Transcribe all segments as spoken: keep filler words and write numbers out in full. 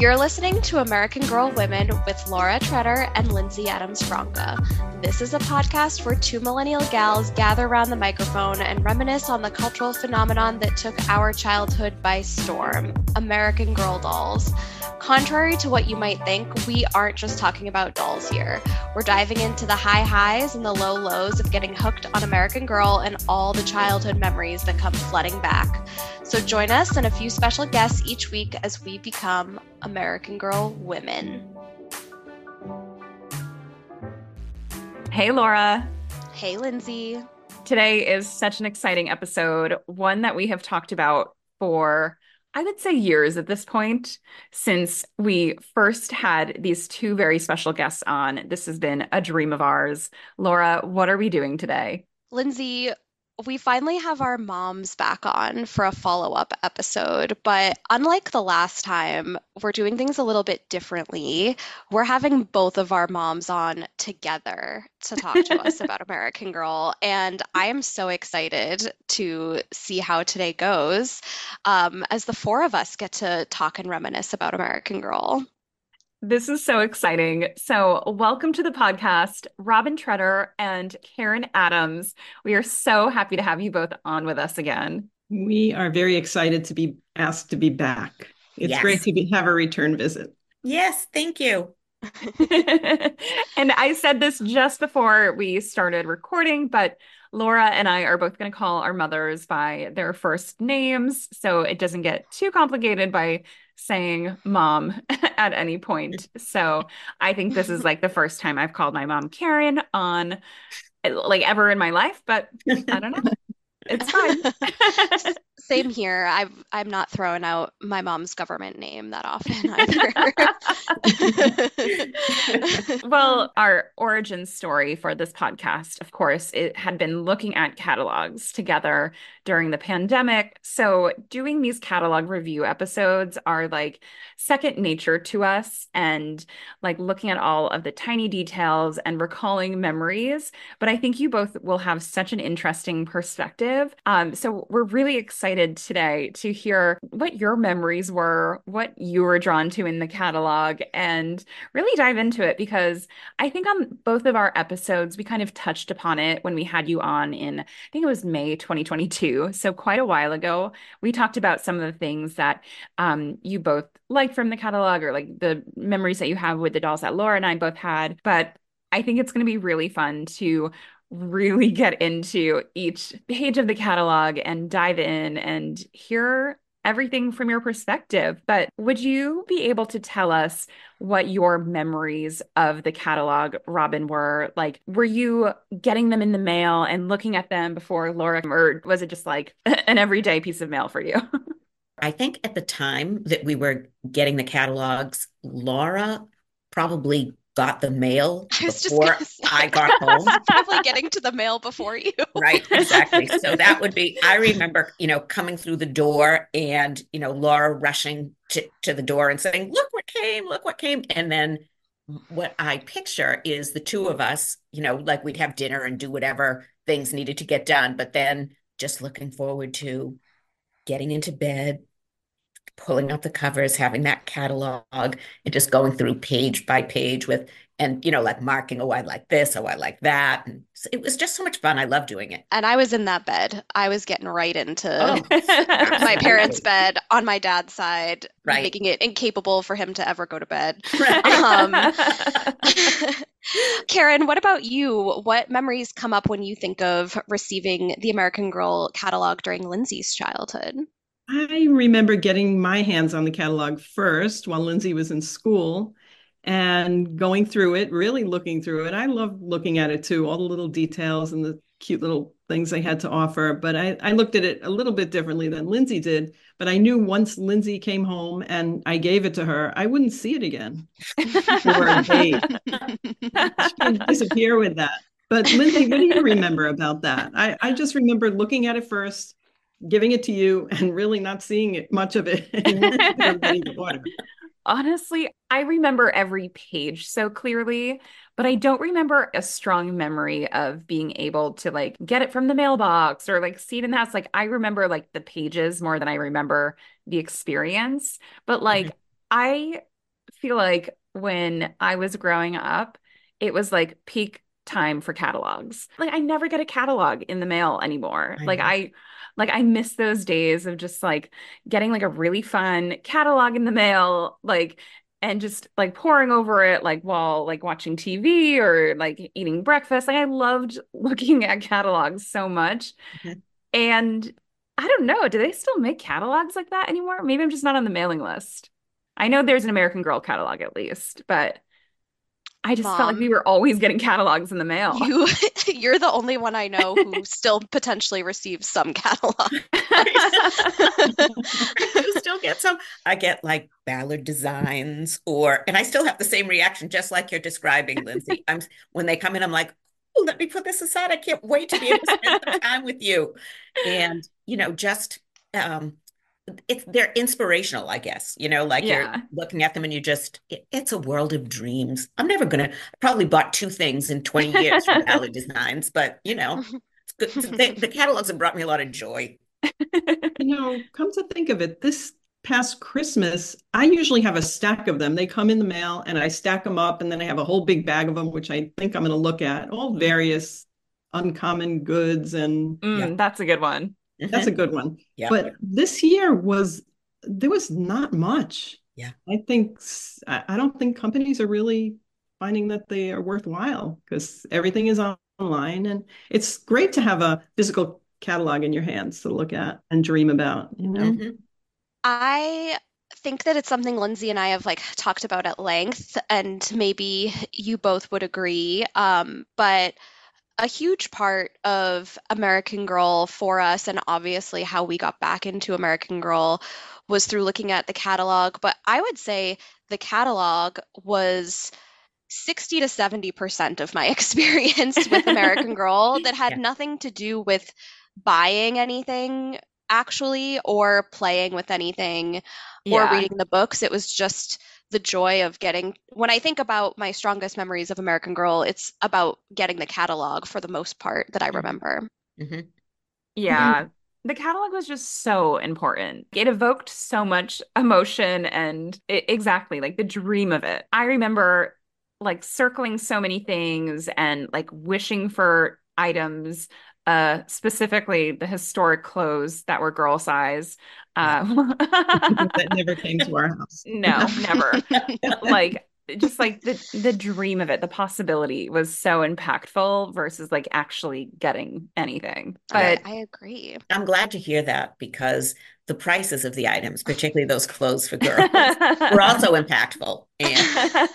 You're listening to American Girl Women with Laura Treader and Lindsay Adams-Franca. This is a podcast where two millennial gals gather around the microphone and reminisce on the cultural phenomenon that took our childhood by storm, American Girl dolls. Contrary to what you might think, we aren't just talking about dolls here. We're diving into the high highs and the low lows of getting hooked on American Girl and all the childhood memories that come flooding back. So join us and a few special guests each week as we become American Girl women. Hey, Laura. Hey, Lindsay. Today is such an exciting episode, one that we have talked about for, I would say, years at this point, since we first had these two very special guests on. This has been a dream of ours. Laura, what are we doing today? Lindsay, we finally have our moms back on for a follow-up episode, but unlike the last time, we're doing things a little bit differently. We're having both of our moms on together to talk to us about American Girl, and I am so excited to see how today goes, um, as the four of us get to talk and reminisce about American Girl. This is so exciting. So, welcome to the podcast, Robin Treader and Karen Adams. We are so happy to have you both on with us again. We are very excited to be asked to be back. It's Yes. great to be, have a return visit. Yes, thank you. And I said this just before we started recording, but Laura and I are both going to call our mothers by their first names, so it doesn't get too complicated by saying mom at any point. So I think this is like the first time I've called my mom Karen on like ever in my life, but I don't know. It's fine. Same here. I've, I'm not throwing out my mom's government name that often either. Well, our origin story for this podcast, of course, it had been looking at catalogs together during the pandemic. So doing these catalog review episodes are like second nature to us, and like looking at all of the tiny details and recalling memories. But I think you both will have such an interesting perspective. Um, so we're really excited today to hear what your memories were, what you were drawn to in the catalog, and really dive into it, because I think on both of our episodes, we kind of touched upon it when we had you on in, I think it was May twenty twenty-two. So quite a while ago, we talked about some of the things that um, you both liked from the catalog, or like the memories that you have with the dolls that Laura and I both had. But I think it's going to be really fun to really get into each page of the catalog and dive in and hear everything from your perspective. But would you be able to tell us what your memories of the catalog, Robin, were? Like, were you getting them in the mail and looking at them before Laura, or was it just like an everyday piece of mail for you? I think at the time that we were getting the catalogs, Laura probably got the mail I was just before gonna say, I got home. probably getting to the mail before you. Right, exactly. So that would be, I remember, you know, coming through the door and, you know, Laura rushing to, to the door and saying, look what came, look what came. And then what I picture is the two of us, you know, like we'd have dinner and do whatever things needed to get done, but then just looking forward to getting into bed, pulling out the covers, having that catalog, and just going through page by page with, and, you know, like marking, oh, I like this, oh, I like that. And it was just so much fun. I love doing it. And I was in that bed. I was getting right into Oh, my parents' bed on my dad's side, Right. making it incapable for him to ever go to bed. Right. Um, Karen, what about you? What memories come up when you think of receiving the American Girl catalog during Lindsay's childhood? I remember getting my hands on the catalog first while Lindsay was in school and going through it, really looking through it. I love looking at it too, all the little details and the cute little things they had to offer. But I, I looked at it a little bit differently than Lindsay did. But I knew once Lindsay came home and I gave it to her, I wouldn't see it again for a day. She'd disappear with that. But Lindsay, what do you remember about that? I, I just remember looking at it first, giving it to you, and really not seeing it, much of it. Honestly, I remember every page so clearly, but I don't remember a strong memory of being able to like get it from the mailbox or like see it in the house. Like I remember like the pages more than I remember the experience. But like Mhm. I feel like when I was growing up, it was like peak time for catalogs. Like I never get a catalog in the mail anymore. I Like know. I like I miss those days of just like getting like a really fun catalog in the mail, like and just like poring over it like while like watching T V or like eating breakfast. Like I loved looking at catalogs so much. Mhm. And I don't know, do they still make catalogs like that anymore? Maybe I'm just not on the mailing list. I know there's an American Girl catalog at least, but I just felt like we Mom, who always getting catalogs in the mail. you you're the only one I know who still potentially receives some catalog. You still get some. I get like Ballard Designs, or, and I still have the same reaction, just like you're describing, Lindsay. I'm when they come in, I'm like, oh, let me put this aside. I can't wait to be able to spend some time with you. And, you know, just um, it's they're inspirational, I guess. You know, like you're Yeah. looking at them and you just, it, it's a world of dreams. I'm never gonna, I probably bought two things in twenty years from Ballard Designs, but you know, it's good. The, the catalogs have brought me a lot of joy. You know, come to think of it, this past Christmas, I usually have a stack of them. They come in the mail and I stack them up, and then I have a whole big bag of them, which I think I'm going to look at, all various uncommon goods. And Yeah. Mm, that's a good one. that's a good one. Yeah. But this year was, there was not much. Yeah. I think, I I don't think companies are really finding that they are worthwhile because everything is online, and it's great to have a physical catalog in your hands to look at and dream about, you know? Mhm. I think that it's something Lindsay and I have like talked about at length, and maybe you both would agree. Um, but a huge part of American Girl for us, and obviously how we got back into American Girl, was through looking at the catalog. But I would say the catalog was sixty to seventy percent of my experience with American Girl that had Yeah. nothing to do with buying anything actually, or playing with anything, or Yeah. reading the books. It was just the joy of getting, when I think about my strongest memories of American Girl, it's about getting the catalog for the most part that I remember. Mhm. Yeah. The catalog was just so important. It evoked so much emotion and it, exactly like the dream of it. I remember like circling so many things and like wishing for items, uh, specifically the historic clothes that were girl size. Yeah. Um, That never came to our house. no, never. Like just like the the dream of it, the possibility was so impactful versus like actually getting anything. I, But I agree. I'm glad to hear that because the prices of the items, particularly those clothes for girls, were also impactful. And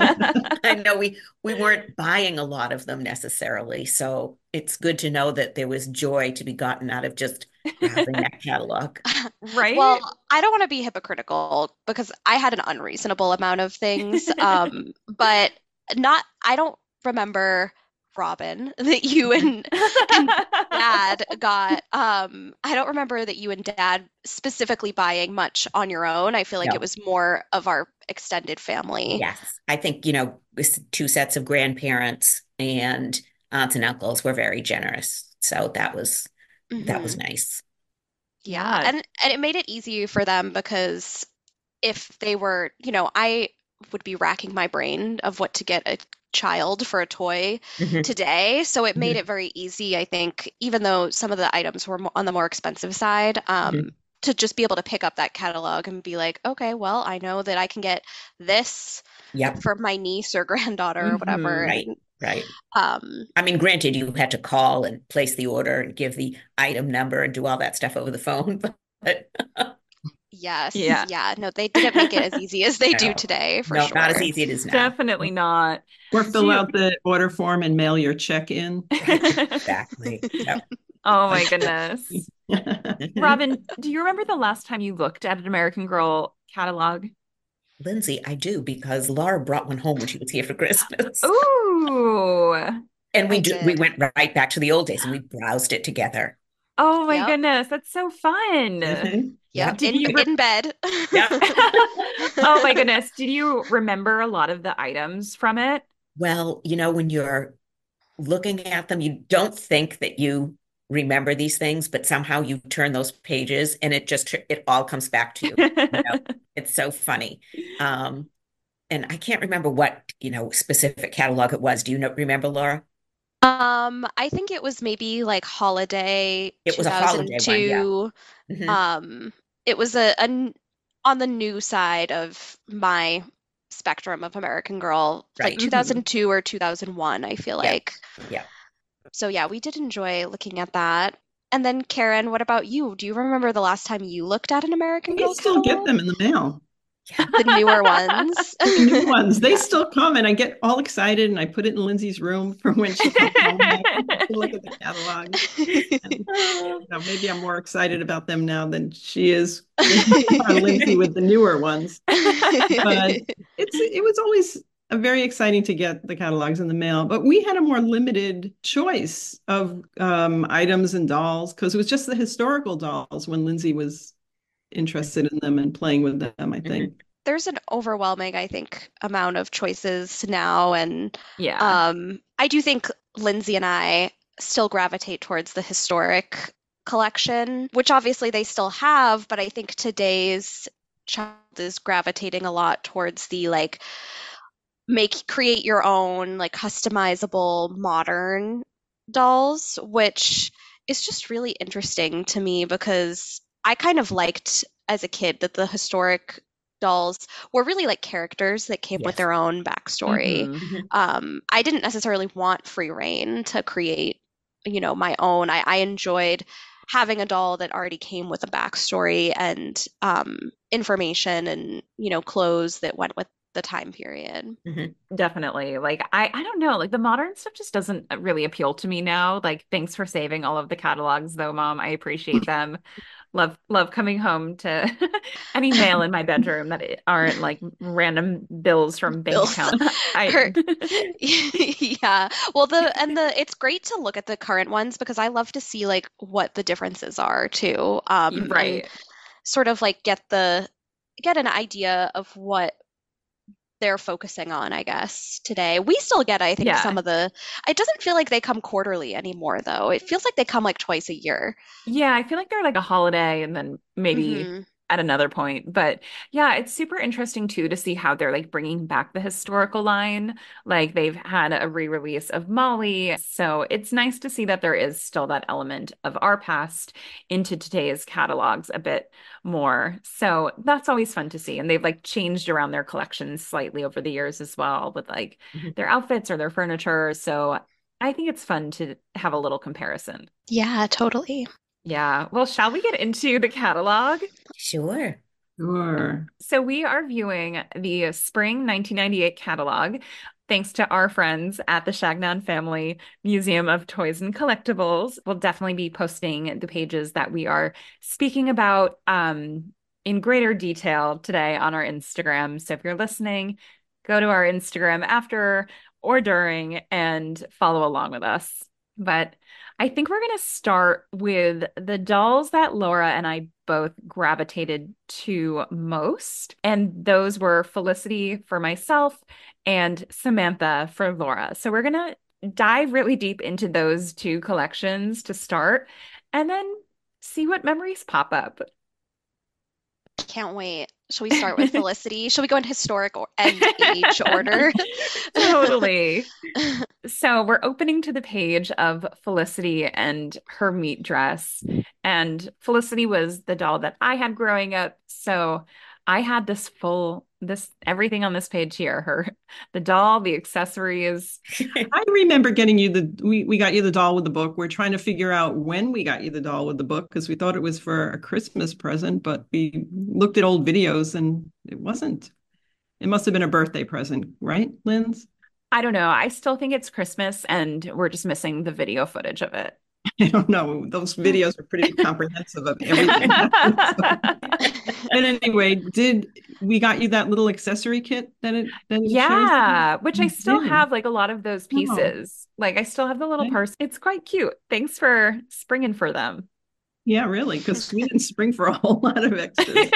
I know we we weren't buying a lot of them necessarily, so it's good to know that there was joy to be gotten out of just browsing that catalog. Right? Well, I don't want to be hypocritical because I had an unreasonable amount of things, um, but not, I don't remember, Robin, that you and, and Dad got, um, I don't remember that you and Dad specifically buying much on your own. I feel like it No. was more of our extended family. Yes, I think, you know, with two sets of grandparents and aunts and uncles were very generous. So that was that was Mhm. nice. Yeah, Yeah. and and it made it easy for them because if they were, you know, I would be racking my brain of what to get a child for a toy Mhm. today. So it made Mhm. it very easy, I think, even though some of the items were mo- on the more expensive side, um, Mhm. to just be able to pick up that catalog and be like, okay, well, I know that I can get this Yep, for my niece or granddaughter or whatever. Mhm. right, And right. um, I mean, granted, you had to call and place the order and give the item number and do all that stuff over the phone, but yes, Yeah. yeah, no, they didn't make it as easy as they do no, today, for no, not as sure. easy as it is now. Definitely not. Or Do fill you... out the order form and mail your check in. Right, exactly. Yep. Oh my goodness. Mhm. Robin, do you remember the last time you looked at an American Girl catalog? Lindsay, I do because Laura brought one home when she was here for Christmas. Ooh. And we I do we did. went right back to the old days and we browsed it together. Oh my Yep, goodness, that's so fun. Mhm. yep, Yep. Did in you re- in bed. Yep. Oh my goodness, did you remember a lot of the items from it? Well, you know, when you're looking at them, you don't think that you remember these things, but somehow you turn those pages and it just it all comes back to you. You know, it's so funny. Um, and I can't remember what, you know, specific catalog it was. Do you know, remember, Laura? Um, I think it was maybe like holiday It was a holiday one, yeah. two thousand two. Hmm. Um, it was a, a n- on the new side of my spectrum of American Girl, like Right. Mhm. two thousand two or two thousand one, I feel Yeah. like. Yeah. So yeah, we did enjoy looking at that. And then Karen, what about you? Do you remember the last time you looked at an American We Girl still get catalog? them in the mail. The newer ones. The new ones, they Yeah. still come, and I get all excited, and I put it in Lindsay's room for when she comes home. I can look at the catalog. And, you know, maybe I'm more excited about them now than she is, Lindsay, with the newer ones. But it's it was always a very exciting to get the catalogs in the mail. But we had a more limited choice of um, items and dolls because it was just the historical dolls when Lindsay was interested in them and playing with them, I think. There's an overwhelming, I think, amount of choices now, and Yeah. um, I do think Lindsay and I still gravitate towards the historic collection, which obviously they still have, but I think today's child is gravitating a lot towards the like make create your own like customizable modern dolls, which is just really interesting to me because I kind of liked as a kid that the historic dolls were really like characters that came with Yes. their own backstory. Mhm. Mhm. Um, I didn't necessarily want free reign to create, you know, my own. I, I enjoyed having a doll that already came with a backstory and um, information and, you know, clothes that went with the time period. Mhm. Definitely. Like I I don't know, like the modern stuff just doesn't really appeal to me now. Like thanks for saving all of the catalogs though, Mom. I appreciate them. Love love coming home to any mail in my bedroom that it aren't like random bills from bank Bills. account. I Her- Yeah. Well, the and the it's great to look at the current ones because I love to see like what the differences are too. Um, and right. sort of like get the get an idea of what they're focusing on, I guess, today. We still get, I think, Yeah. some of the. It doesn't feel like they come quarterly anymore, though. It feels like they come like twice a year. Yeah, I feel like they're like a holiday and then maybe Mhm. at another point. But yeah, it's super interesting too to see how they're like bringing back the historical line. Like they've had a re-release of Molly. So it's nice to see that there is still that element of our past into today's catalogs a bit more. So that's always fun to see. And they've like changed around their collections slightly over the years as well with like Mhm. their outfits or their furniture. So I think it's fun to have a little comparison. Yeah, totally. Yeah. Well, shall we get into the catalog? Sure. Sure. So we are viewing the spring nineteen ninety-eight catalog, thanks to our friends at the Chagnon Family Museum of Toys and Collectibles. We'll definitely be posting the pages that we are speaking about um, in greater detail today on our Instagram. So if you're listening, go to our Instagram after or during and follow along with us. But I think we're going to start with the dolls that Laura and I both gravitated to most. And those were Felicity for myself and Samantha for Laura. So we're going to dive really deep into those two collections to start and then see what memories pop up. Can't wait. Shall we start with Felicity? Shall we go in historic or and age order? Totally. So we're opening to the page of Felicity and her meat dress. And Felicity was the doll that I had growing up. So I had this full, this everything on this page here, her, the doll, the accessories. I remember getting you the we, we got you the doll with the book. We're trying to figure out when we got you the doll with the book because we thought it was for a Christmas present, but we looked at old videos and it wasn't. It must have been a birthday present, right, Linz? I don't know. I still think it's Christmas and we're just missing the video footage of it. I don't know. Those videos are pretty comprehensive of everything. And anyway, did we got you that little accessory kit that it that it Yeah, shows? which I You still did. have like a lot of those Oh. pieces. Like I still have the little Okay. purse. It's quite cute. Thanks for springing for them. Yeah, really, because we didn't spring for a whole lot of extras.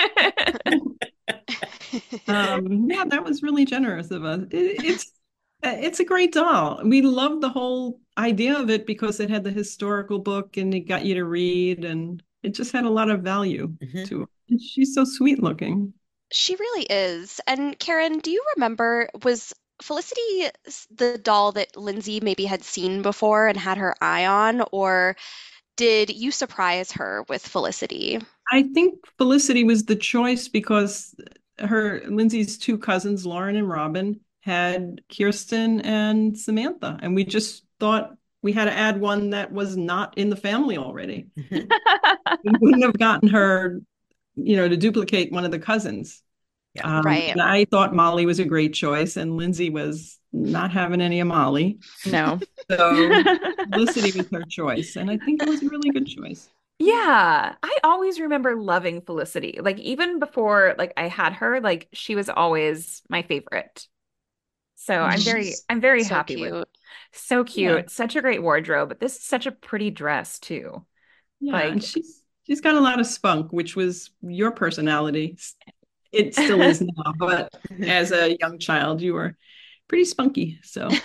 Um, yeah, that was really generous of us. It, it's it's a great doll. We love the whole idea of it because it had the historical book and it got you to read, and it just had a lot of value Mhm. to it. And she's so sweet looking. She really is. And Karen, do you remember, was Felicity s- the doll that Lindsay maybe had seen before and had her eye on, or did you surprise her with Felicity? I think Felicity was the choice because her Lindsay's two cousins, Lauren and Robin, had Kirsten and Samantha, and we just thought we had to add one that was not in the family already. Mhm. We wouldn't have gotten her, you know, to duplicate one of the cousins. Yeah. Um, Right. and I thought Molly was a great choice, and Lindsay was not having any of Molly. No. So Felicity was her choice, and I think it was a really good choice. Yeah, I always remember loving Felicity. Like even before like I had her, like she was always my favorite. So I'm very She's I'm very so happy with cute. so Yeah, cute, such a great wardrobe, but this is such a pretty dress too. yeah, and Like she's she's got a lot of spunk, which was your personality. It still is now, but as a young child, you were pretty spunky. So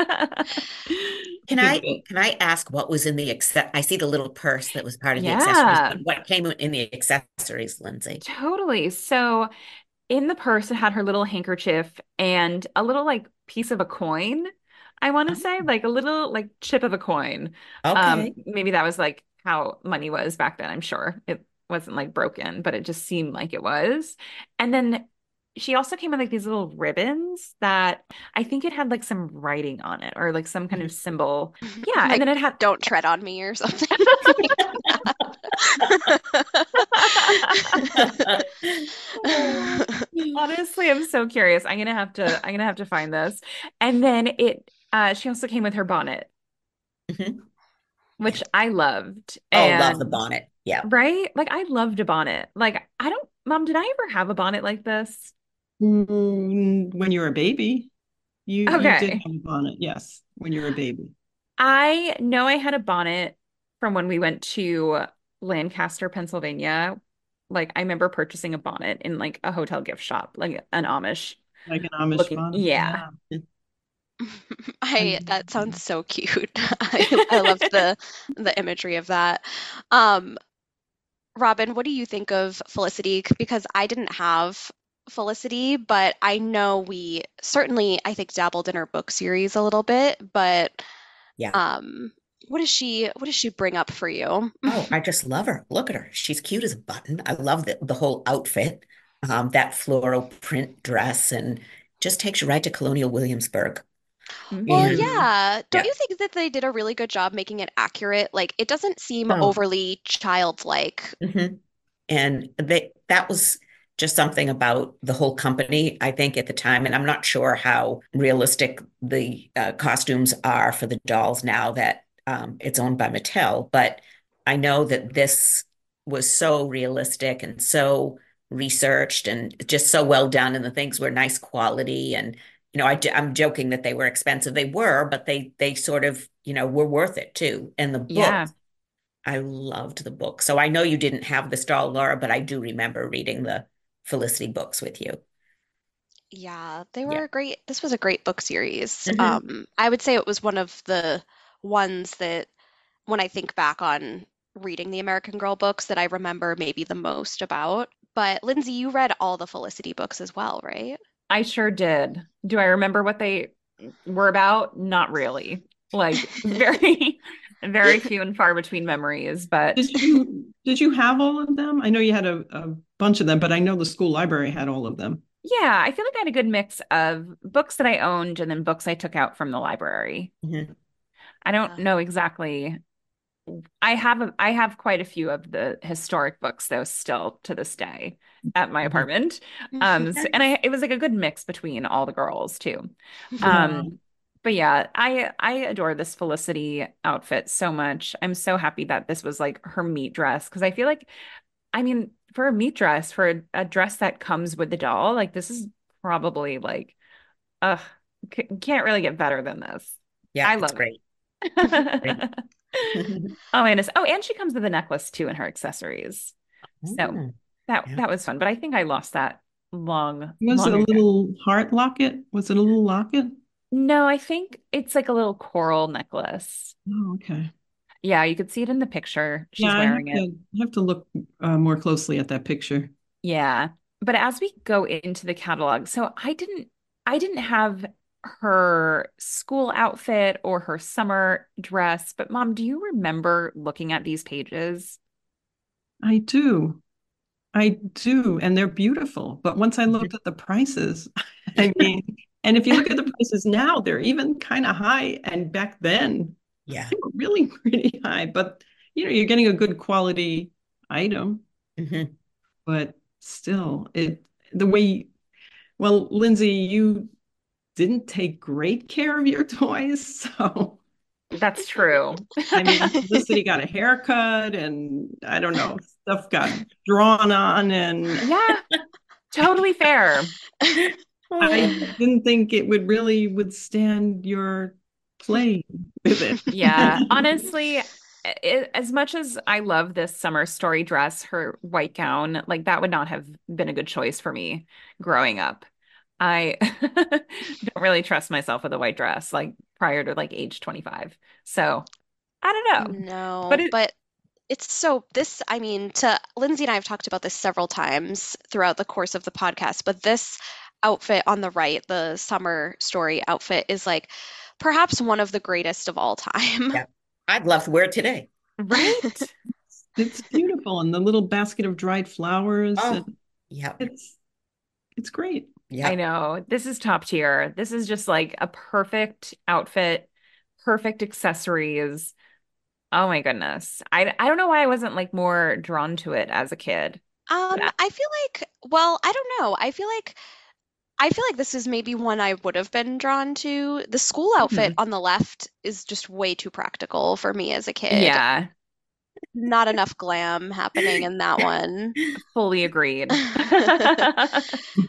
Can good I fit. can I ask what was in the acce- I see the little purse that was part of the accessories, Yeah, but what came in the accessories, Lindsay? totally. So in the purse, it had her little handkerchief and a little like piece of a coin. I want to say like a little like chip of a coin. Um, Okay. maybe that was like how money was back then. I'm sure it wasn't like broken, but it just seemed like it was. And then she also came with like these little ribbons that I think it had like some writing on it or like some kind of symbol. Yeah, and Like, then it had don't tread on me or something. Honestly, I'm so curious. I'm gonna have to I'm gonna have to find this. And then it uh she also came with her bonnet, Mhm. Yeah. which I loved. Oh, love the And bonnet. Yeah. right? Like I loved a bonnet. Like I don't, Mom, did I ever have a bonnet like this? Mm, when you were a baby, you you did Okay. have a bonnet, yes, when you were a baby. I know I had a bonnet from when we went to Lancaster, Pennsylvania. Like I remember purchasing a bonnet in like a hotel gift shop, like an Amish Like an Amish looking. bonnet. Yeah. Yeah. I And that sounds so cute. I I love the the imagery of that. Um, Robin, what do you think of Felicity? Because I didn't have Felicity, but I know we certainly, I think, dabbled in her book series a little bit, but Yeah. um, what does she what does she bring up for you? Oh, I just love her. Look at her. She's cute as a button. I love the, the whole outfit, um, that floral print dress, and just takes you right to Colonial Williamsburg. Well, And Hmm. yeah. Don't yeah. you think that they did a really good job making it accurate? Like, it doesn't seem Oh. overly childlike. Mhm. And they that was just something about the whole company, I think, at the time. And I'm not sure how realistic the uh, costumes are for the dolls now that um, it's owned by Mattel. But I know that this was so realistic and so researched and just so well done, and the things were nice quality. And you know, I, I'm joking that they were expensive. They were, but they they sort of, you know, were worth it too. And the Yeah. books, I loved the book. So I know you didn't have this doll, Laura, but I do remember reading the Felicity books with you. Yeah, they Yeah. were great. This was a great book series. Hmm. Um, I would say it was one of the ones that, when I think back on reading the American Girl books, that I remember maybe the most about. But Lindsay, you read all the Felicity books as well, right? I sure did. Do I remember what they were about? Not really. Like very, very few and far between memories, but did you did you have all of them? I know you had a, a bunch of them, but I know the school library had all of them. yeah, I feel like I had a good mix of books that I owned and then books I took out from the library. Hmm. I don't Yeah. know exactly. I have a, I have quite a few of the historic books though still to this day at my Hmm. apartment. Um, so, and I it was like a good mix between all the girls too. Yeah. Um, but yeah, I I adore this Felicity outfit so much. I'm so happy that this was like her meet dress because I feel like I mean for a meet dress for a, a dress that comes with the doll, like this is probably like ugh, c can't really get better than this. Yeah, I it's love great. Great. it. Oh my goodness. Oh, and she comes with a necklace too and her accessories. So Mm, that yeah. that was fun. But I think I lost that long, Was it long a ago. little heart locket? Was it a little locket? No, I think it's like a little coral necklace. Oh, okay. Yeah, you could see it in the picture. Yeah, She's I have wearing to it. I have to look uh, more closely at that picture. Yeah. but as we go into the catalog, so I didn't I didn't have her school outfit or her summer dress, but Mom, do you remember looking at these pages? I do. I do. And they're beautiful. But once I looked at the prices, I mean, and if you look at the prices now, they're even kind of high. And back then, Yeah. they were really pretty high. But, you know, you're getting a good quality item. Mm-hmm. But still, it the way, well, Lindsay, you didn't take great care of your toys. So, That's true. I mean, Felicity got a haircut and I don't know, stuff got drawn on. And Yeah, totally fair. I didn't think it would really withstand your playing with it. Yeah, honestly, it, as much as I love this summer story dress, her white gown, like that would not have been a good choice for me growing up. I don't really trust myself with a white dress, like prior to like age twenty-five. So I don't know. But No, it, but it's so this, I mean, to Lindsay and I have talked about this several times throughout the course of the podcast, but this outfit on the right, the summer story outfit, is like perhaps one of the greatest of all time. Yeah. I'd love to wear it today. right? It's beautiful. And the little basket of dried flowers. Oh, And yeah. it's it's great. Yeah. I know. This is top tier. This is just like a perfect outfit, perfect accessories. Oh my goodness. I I don't know why I wasn't like more drawn to it as a kid. Um, But I- I feel like, well, I don't know. I feel like I feel like this is maybe one I would have been drawn to. The school outfit Mhm. on the left is just way too practical for me as a kid. Yeah, Not enough glam happening in that one. fully agreed. I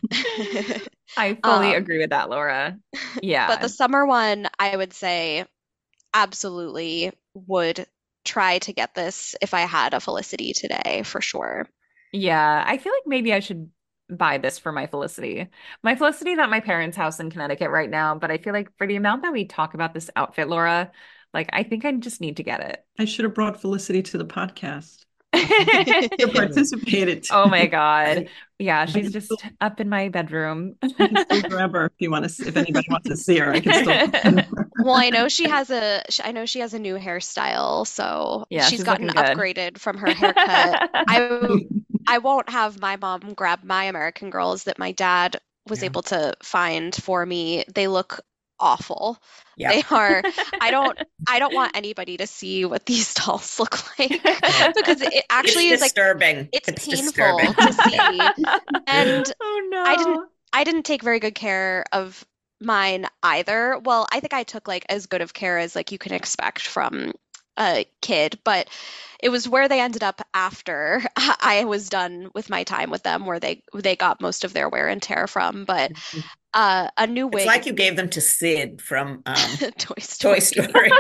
fully Um, agree with that, Laura. but Yeah. the summer one, I would say absolutely would try to get this if I had a Felicity today, for sure. Yeah. I feel like maybe I should buy this for my Felicity. My Felicity's at my parents' house in Connecticut right now, but I feel like for the amount that we talk about this outfit, Laura, like I think I just need to get I should have brought Felicity to the podcast to it. participate it. Oh my God. Yeah, I she's can just still, up in my bedroom. I can still grab her if you want to, if anybody wants to see her, I can still grab her. Well, I know she has a sh- I know she has a new hairstyle, so Yeah, she's she's gotten looking good. upgraded from her haircut. I I won't have my mom grab my American Girls that my dad was Yeah. able to find for me. They look awful. Yeah. They are, I don't I don't want anybody to see what these dolls look like because it actually It's is like disturbing. it's It's painful disturbing. to see. And Oh no. I didn't I didn't take very good care of mine either. Well, I think I took like as good of care as like you can expect from a kid, but it was where they ended up after I was done with my time with them, where they they got most of their wear and tear from. But uh, a new It's wig, like you gave them to Sid from um, Toy Story. Toy Story.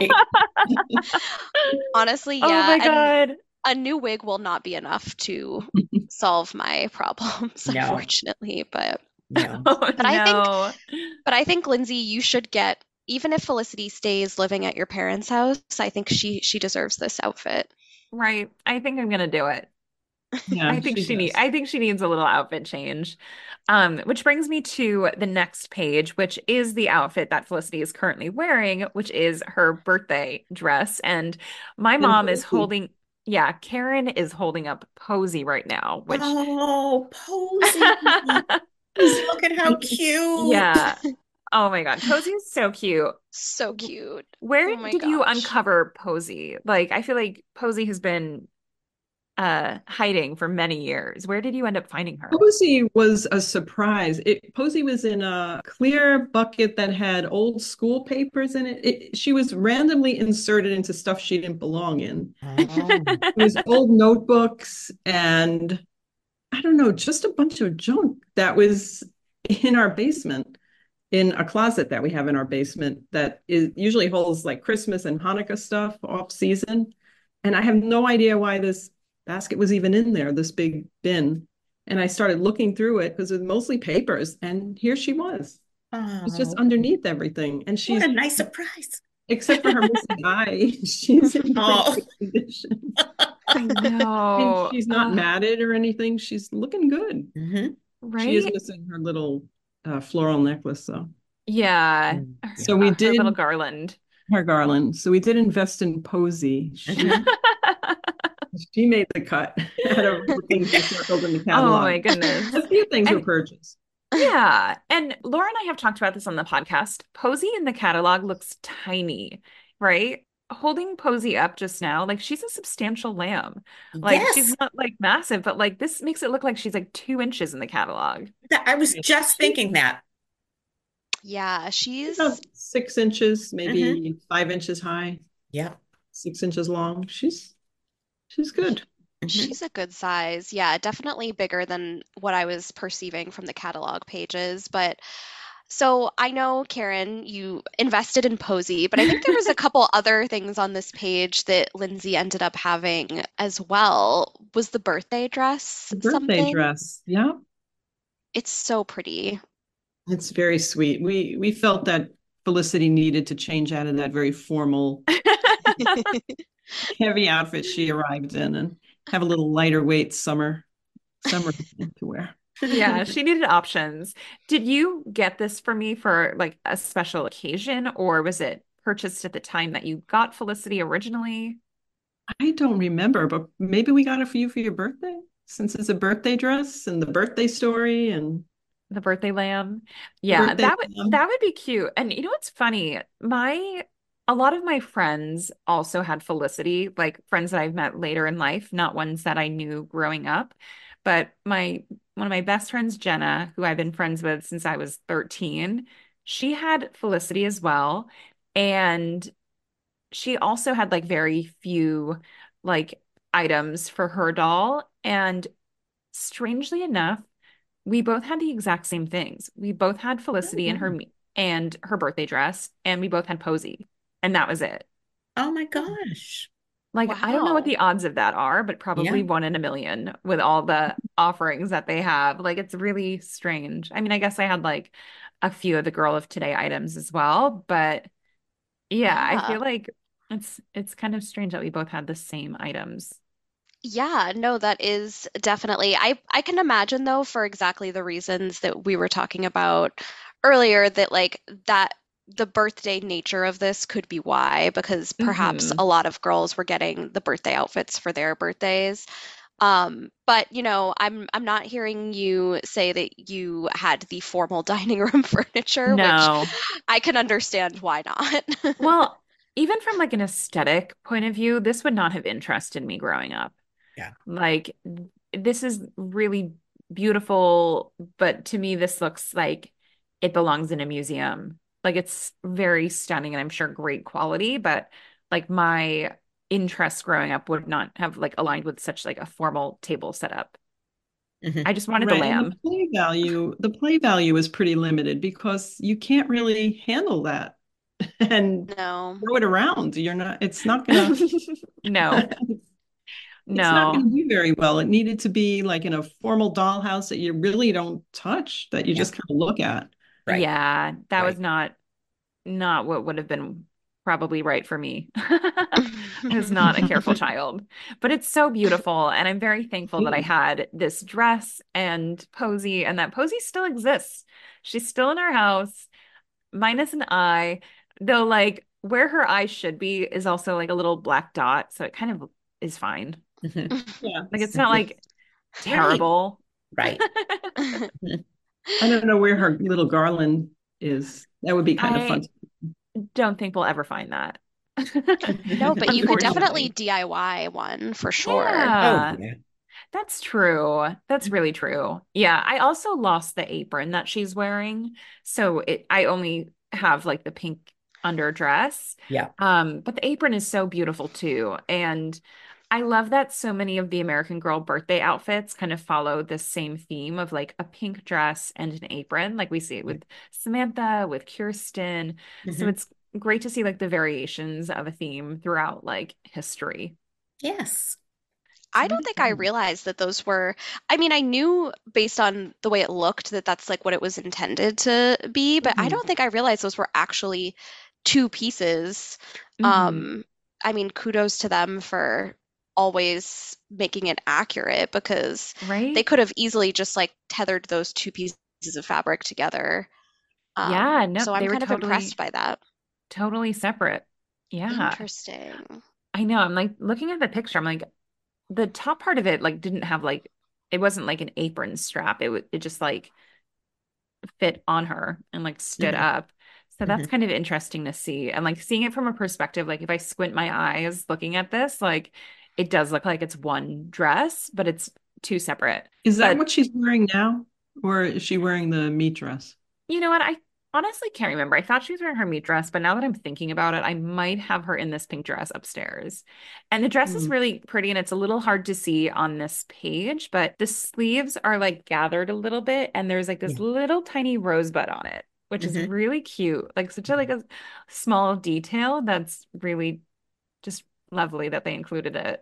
Honestly, Oh yeah, my and God. a new wig will not be enough to solve my problems, No. unfortunately. But No. Oh But I think- no. But I think, Lindsay, you should get, even if Felicity stays living at your parents' house, I think she she deserves this outfit. Right. I think I'm gonna do it. Yeah, I think she, she needs does. I think she needs a little outfit change. Um, which brings me to the next page, which is the outfit that Felicity is currently wearing, which is her birthday dress. And my And mom is Posey. holding, yeah, Karen is holding up Posey right now, which Oh, Posey. Look at how cute. yeah. Oh my God. Posey is so cute. So cute. Where Oh my did you gosh. uncover Posey? Like, I feel like Posey has been uh hiding for many years. Where did you end up finding her? Posey was a surprise. It, Posey was in a clear bucket that had old school papers in it. It. She was randomly inserted into stuff she didn't belong in. Oh. It was old notebooks and I don't know, just a bunch of junk that was in our basement, in a closet that we have in our basement that is usually holds like Christmas and Hanukkah stuff off season. And I have no idea why this basket was even in there, this big bin. And I started looking through it because it was mostly papers. And here she was. It was just Oh, underneath everything. And she's, what a nice surprise. except for her missing eye, she's in Oh. pretty good condition. I know. And she's not Ugh. matted or anything. She's looking good. Mhm. She is Right? missing her little uh, floral necklace, though. Yeah. Mm, Her, So yeah. we uh, her little did garland. her garland. So we did invest in Posey. Mhm. She she made the cut out of the things we circled in the Oh my catalog. goodness. A few things were And purchased. yeah, and Laura and I have talked about this on the podcast. Posey in the catalog looks tiny, right? Holding Posey up just now, like she's a substantial lamb. Like she's Yes, not like massive, but like this makes it look like she's like two inches in the catalog. that- I was Yeah. just She's thinking that. Yeah, about she's six inches, Hmm. maybe five inches high, Yeah. six inches long. She's she's good. Hmm. she's a good size. Yeah, definitely bigger than what I was perceiving from the catalog pages. But so I know, Karen, you invested in Posey, but I think there was a couple other things on this page that Lindsay ended up having as well. Was the birthday dress The birthday something? dress. Yeah. It's so pretty. It's very sweet. We we felt that Felicity needed to change out of that very formal, heavy outfit she arrived in and have a little lighter weight summer summer thing to wear. Yeah, she needed options. Did you get this for me for like a special occasion, or was it purchased at the time that you got Felicity originally? I don't remember, but maybe we got it for you for your birthday, since it's a birthday dress and the birthday story and The birthday lamb. the Yeah, birthday that would um, that would be cute. And you know what's funny? My a lot of my friends also had Felicity, like friends that I've met later in life, not ones that I knew growing up. But my one of my best friends, Jenna, who I've been friends with since I was thirteen, she had Felicity as well. And she also had like very few like items for her doll. And strangely enough, we both had the exact same things. We both had Oh, Felicity and her wow. me- and her birthday dress, and we both had Posey, and that was it. Oh my gosh. Like, I don't know what Wow. the odds of that are, but Yeah. probably one in a million with all the offerings that they have. Like, it's really strange. I mean, I guess I had like a few of the Girl of Today items as well, but yeah, I Yeah. feel like it's it's kind of strange that we both had the same items. Yeah, no, that is definitely. I I can imagine though for exactly the reasons that we were talking about earlier that like that the birthday nature of this could be why because perhaps Hmm. a lot of girls were getting the birthday outfits for their birthdays. Um, but you know, I'm I'm not hearing you say that you had the formal dining room furniture, which No. I can understand why not. Well, even from like an aesthetic point of view, this would not have interested me growing up. Yeah. Like, this is really beautiful, but to me, this looks like it belongs in a museum. Like, it's very stunning and I'm sure great quality, but like my interests growing up would not have like aligned with such like a formal table setup. Hmm. I just wanted the right. And the lamb. play value, the play value is pretty limited because you can't really handle that and No. throw it around. You're not, it's not gonna No, it's not no. gonna do very well. It needed to be like in a formal dollhouse that you really don't touch, that you Yeah. just kind of look at. Right. Yeah, that was Right. not not what would have been probably right for me. I was not a careful child, but it's so beautiful. And I'm very thankful that I had this dress and Posey and that Posey still exists. She's still in our house, minus an eye, though, like where her eye should be is also like a little black dot. So it kind of is fine. Hmm. Yeah. Like it's not like Right. terrible. Right. Mhm. I don't know where her little garland is. That would be kind of fun. I don't think we'll ever find that. No, but you could definitely Unfortunately. D I Y one for sure. Oh, Yeah. yeah. That's true. That's really true. Yeah, I also lost the apron that she's wearing. So it I only have like the pink underdress. Yeah. Um, but the apron is so beautiful too. And I love that so many of the American Girl birthday outfits kind of follow this same theme of like a pink dress and an apron. Like we see it with Samantha, with Kirsten. So Hmm. it's great to see like the variations of a theme throughout like history. Yes. It's I don't really think I fun. realized that those were, I mean, I knew based on the way it looked that that's like what it was intended to be, but I Mhm. don't think I realized those were actually two pieces. Mhm. Um, I mean, kudos to them for always making it accurate, because they Right? could have easily just like tethered those two pieces of fabric together. Um, Yeah, no, so I'm they were kind of impressed totally, by that. totally separate. Yeah. Interesting. I know. I'm like looking at the picture. I'm like, the top part of it like didn't have like it wasn't like an apron strap. It would it just like fit on her and like stood Mhm, up. So that's mhm. kind of interesting to see. And like seeing it from a perspective, like if I squint my eyes looking at this, like it does look like it's one dress, but it's two separate. Is that But what she's wearing now? Or is she wearing the meat dress? you know what? I honestly can't remember. I thought she was wearing her meat dress, but now that I'm thinking about it, I might have her in this pink dress upstairs. And the dress is Hmm. really pretty and it's a little hard to see on this page, but the sleeves are like gathered a little bit and there's like this Yeah. little tiny rosebud on it, which is Mhm. really cute. Like such a like a small detail that's really just lovely that they included it.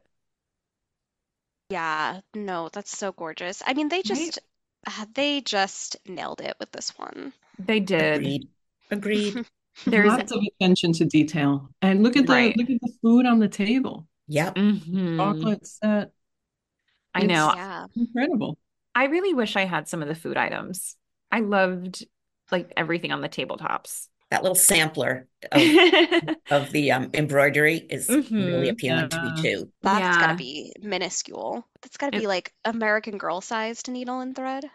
Yeah, no, that's so gorgeous. I mean, they Right? just uh, they just nailed it with this one. They did. Agreed. Agreed. There's Lots of attention to detail. And look at the right. look at the food on the table. Yep. hmm Chocolate set. I know. It's Yeah. incredible. I really wish I had some of the food items. I loved like everything on the tabletops. That little sampler of of the um, embroidery is really hmm appealing to me Yeah. too. That's gotta Yeah. be minuscule. That's gotta be It, like American Girl sized needle and thread.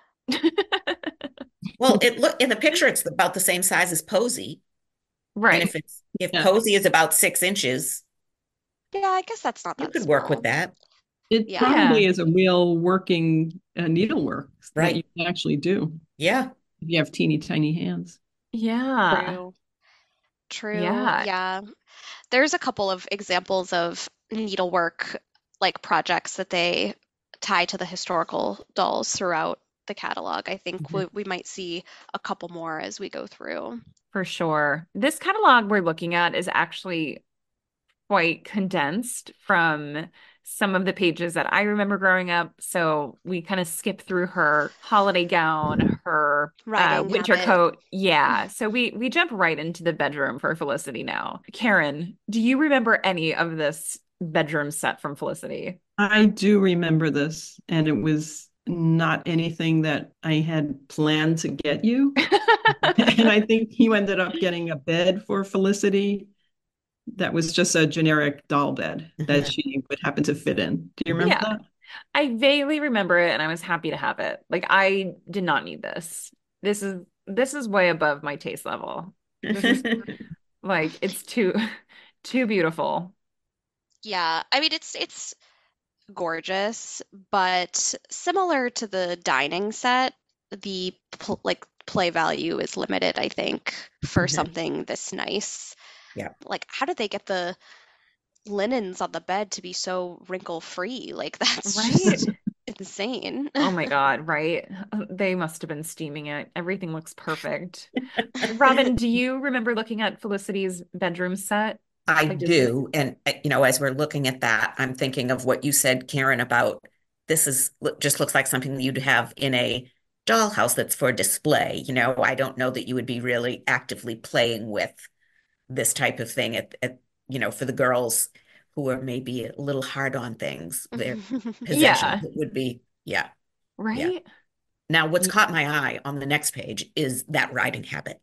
Well, it look in the picture, it's about the same size as Posy. And right. if it's if Yeah. Posy is about six inches, Yeah, I guess that's not you that could work with small. that, It Yeah. Yeah. probably is a real working uh, needlework that you right? can actually do Yeah. if you have teeny tiny hands. Yeah. True. True. Yeah. Yeah. There's a couple of examples of needlework like projects that they tie to the historical dolls throughout the catalog. I think Mhm. we, we might see a couple more as we go through. For sure. This catalog we're looking at is actually quite condensed from some of the pages that I remember growing up. So we kind of skip through her holiday gown, her uh, Riding winter habit. coat. Yeah. So we we jump right into the bedroom for Felicity now. Karen, do you remember any of this bedroom set from Felicity? I do remember this, and it was not anything that I had planned to get you. And I think you ended up getting a bed for Felicity that was just a generic doll bed that Mhm. she would happen to fit in. Do you remember Yeah. that? I vaguely remember it and I was happy to have it. Like I did not need this. This is this is way above my taste level. This is like it's too too beautiful. Yeah, I mean it's it's gorgeous, but similar to the dining set, the pl like play value is limited, I think, for Mhm. something this nice. Yeah. Like, how did they get the linens on the bed to be so wrinkle free? Like, that's Right? just insane. Oh my God, right? They must have been steaming it. Everything looks perfect. Robin, do you remember looking at Felicity's bedroom set? I Like, does this? do. And, uh, you know, as we're looking at that, I'm thinking of what you said, Karen, about this is just looks like something that you'd have in a dollhouse that's for display. You know, I don't know that you would be really actively playing with this type of thing at, at you know, for the girls who are maybe a little hard on things, their possessions. Yeah, It would be, yeah, yeah. right? Now, what's Y- caught my eye on the next page is that riding habit.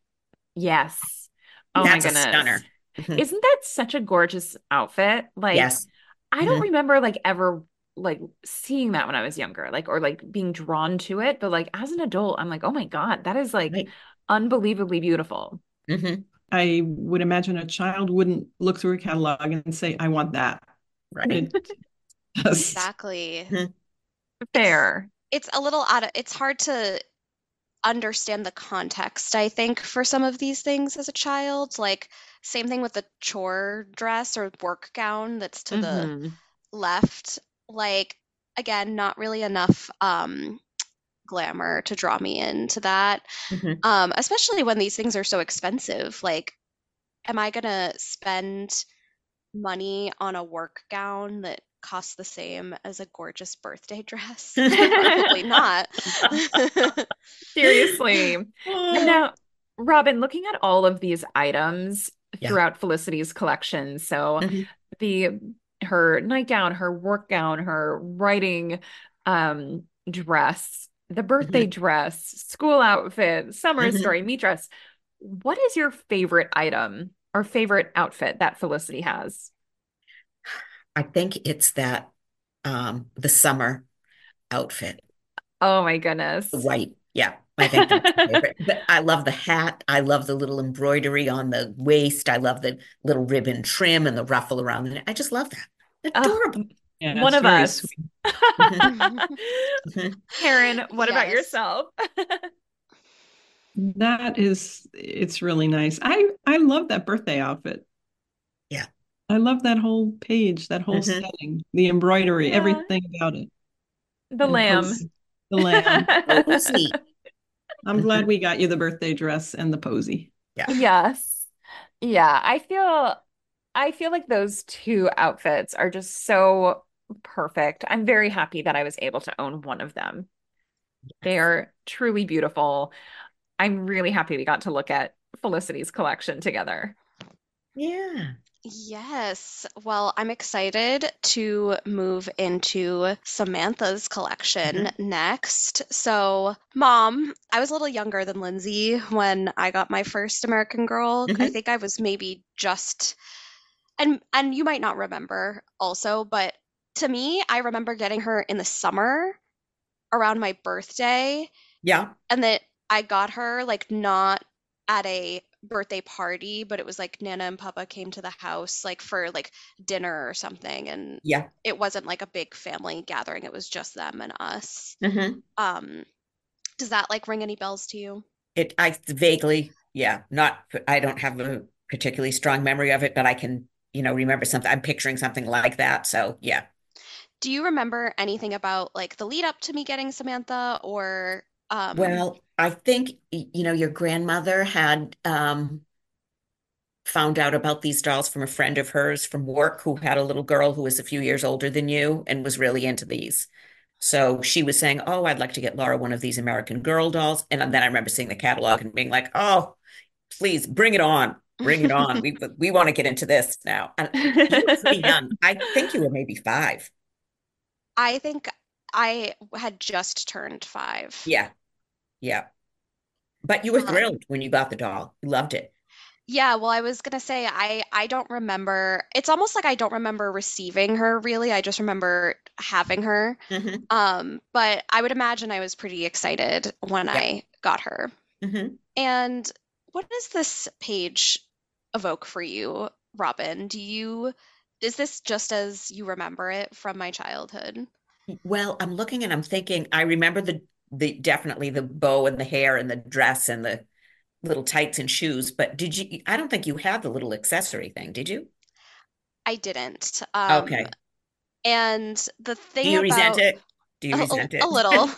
Yes. Oh my That's a goodness. stunner. Mhm. Isn't that such a gorgeous outfit? Like, Yes. I don't Mhm. remember like ever like seeing that when I was younger, like or like being drawn to it, but like as an adult, I'm like, oh my God, that is like Right. unbelievably beautiful. Hmm. I would imagine a child wouldn't look through a catalog and say, I want that. Right. It just, Exactly. Mhm. It's Fair. it's a little out of, it's hard to understand the context, I think, for some of these things as a child. Like, same thing with the chore dress or work gown that's to the hmm left. Like, again, not really enough um, glamour to draw me into that. Mhm. Um, especially when these things are so expensive. Like, am I gonna spend money on a work gown that costs the same as a gorgeous birthday dress? Probably not. Seriously. Oh, Now, Robin, looking at all of these items yeah. throughout Felicity's collection, so Mhm. the her nightgown, her work gown, her writing um dress, the birthday Mhm. dress, school outfit, summer Mhm. story, meet dress. What is your favorite item or favorite outfit that Felicity has? I think it's that um the summer outfit, Oh my the goodness. white. Yeah, I think that's my favorite. But I love the hat. I love the little embroidery on the waist. I love the little ribbon trim and the ruffle around the neck. I just love that. Oh, Adorable. Yeah, one it's of very us. sweet. Mhm. Mhm. Karen, what about Yes. yourself? That is, it's really nice. I I love that birthday outfit. Yeah. I love that whole page, that whole Mhm. setting, the embroidery, Yeah, everything about it. the And lamb. posy, the lamb. Cozy. I'm glad Mhm. we got you the birthday dress and the posy. Yeah. Yes. Yeah, I feel I feel like those two outfits are just so perfect. I'm very happy that I was able to own one of them. They are truly beautiful. I'm really happy we got to look at Felicity's collection together. Yeah. Yes. Well, I'm excited to move into Samantha's collection Mhm. next. So, Mom, I was a little younger than Lindsay when I got my first American Girl. I Mhm. think I was maybe just and and you might not remember also, but to me, I remember getting her in the summer around my birthday, Yeah. and that I got her like not at a birthday party, but it was like Nana and Papa came to the house like for like dinner or something, and Yeah. it wasn't like a big family gathering. It was just them and us. Mhm. Um, does that like ring any bells to you? It, I vaguely, yeah, not, I don't have a particularly strong memory of it, but I can, you know, remember something. I'm picturing something like that. So, yeah. Do you remember anything about like the lead up to me getting Samantha or um Well, I think, y- you know, your grandmother had um, found out about these dolls from a friend of hers from work who had a little girl who was a few years older than you and was really into these. So she was saying, "Oh, I'd like to get Laura one of these American Girl dolls." And then I remember seeing the catalog and being like, "Oh, please bring it on. Bring it on. We we want to get into this now." And you were pretty young. I think you were maybe five. I think I had just turned five. Yeah, yeah. But you were Um, thrilled when you got the doll. You loved it. Yeah, well, I was gonna say I I don't remember. It's almost like I don't remember receiving her really. I just remember having her. Hmm. Um, but I would imagine I was pretty excited when Yeah. I got her. Hmm. And what does this page evoke for you, Robin? Do you, is this just as you remember it from my childhood? Well, I'm looking and I'm thinking, I remember the the definitely the bow and the hair and the dress and the little tights and shoes, but did you, I don't think you had the little accessory thing, did you? I didn't. Um, Okay. and the Do thing you resent about it? Do you a, a, resent a it? little.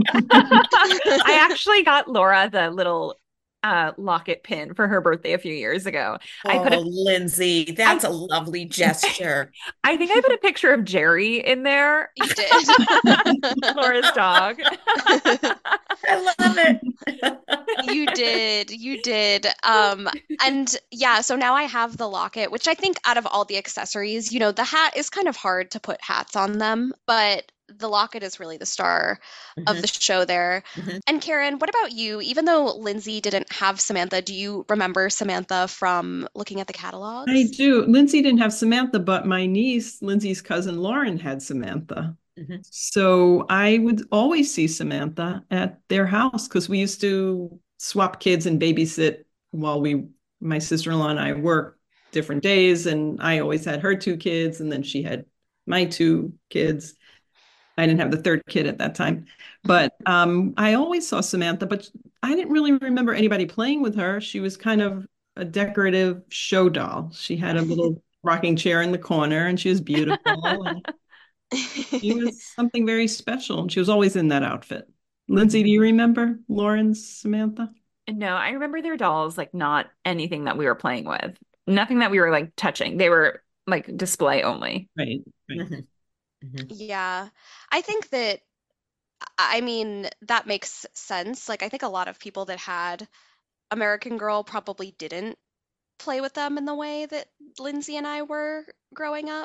I actually got Laura the little uh locket pin for her birthday a few years ago. I put Oh, a Lindsay, I that's a lovely gesture. I think I put a picture of Jerry in there, You did. Laura's dog. I love it. You did. You did. Um, and yeah, so now I have the locket, which I think out of all the accessories, you know, the hat is kind of hard to put hats on them, but the locket is really the star of the Mhm, show there. mhm. And Karen, what about you? Even though Lindsay didn't have Samantha, do you remember Samantha from looking at the I catalogs? do. Lindsay didn't have Samantha, but my niece, Lindsay's cousin Lauren, had Samantha. Mhm. So I would always see Samantha at their house because we used to swap kids and babysit while we, my sister-in-law and I worked different days, and I always had her two kids, and then she had my two kids. I didn't have the third kid at that time, but um, I always saw Samantha, but I didn't really remember anybody playing with her. She was kind of a decorative show doll. She had a little rocking chair in the corner, and she was beautiful, and she was something very special. And she was always in that outfit. Lindsay, do you remember Lauren's Samantha? No, I remember their dolls like not anything that we were playing with. Nothing that we were like touching. They were like display only. Right, right. Mhm. Mhm. Yeah. I think that, I mean, that makes sense. Like, I think a lot of people that had American Girl probably didn't play with them in the way that Lindsay and I were growing up.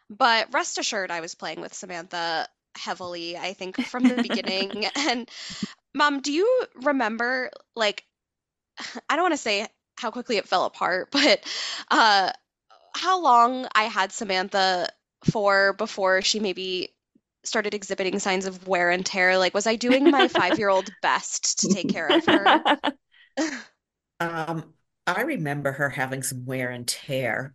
But rest assured, I was playing with Samantha heavily, I think, from the beginning. And Mom, do you remember, like, I don't want to say how quickly it fell apart, but uh, how long I had Samantha for before she maybe started exhibiting signs of wear and tear? Like, was I doing my five-year-old best to take care of her? Um, I remember her having some wear and tear.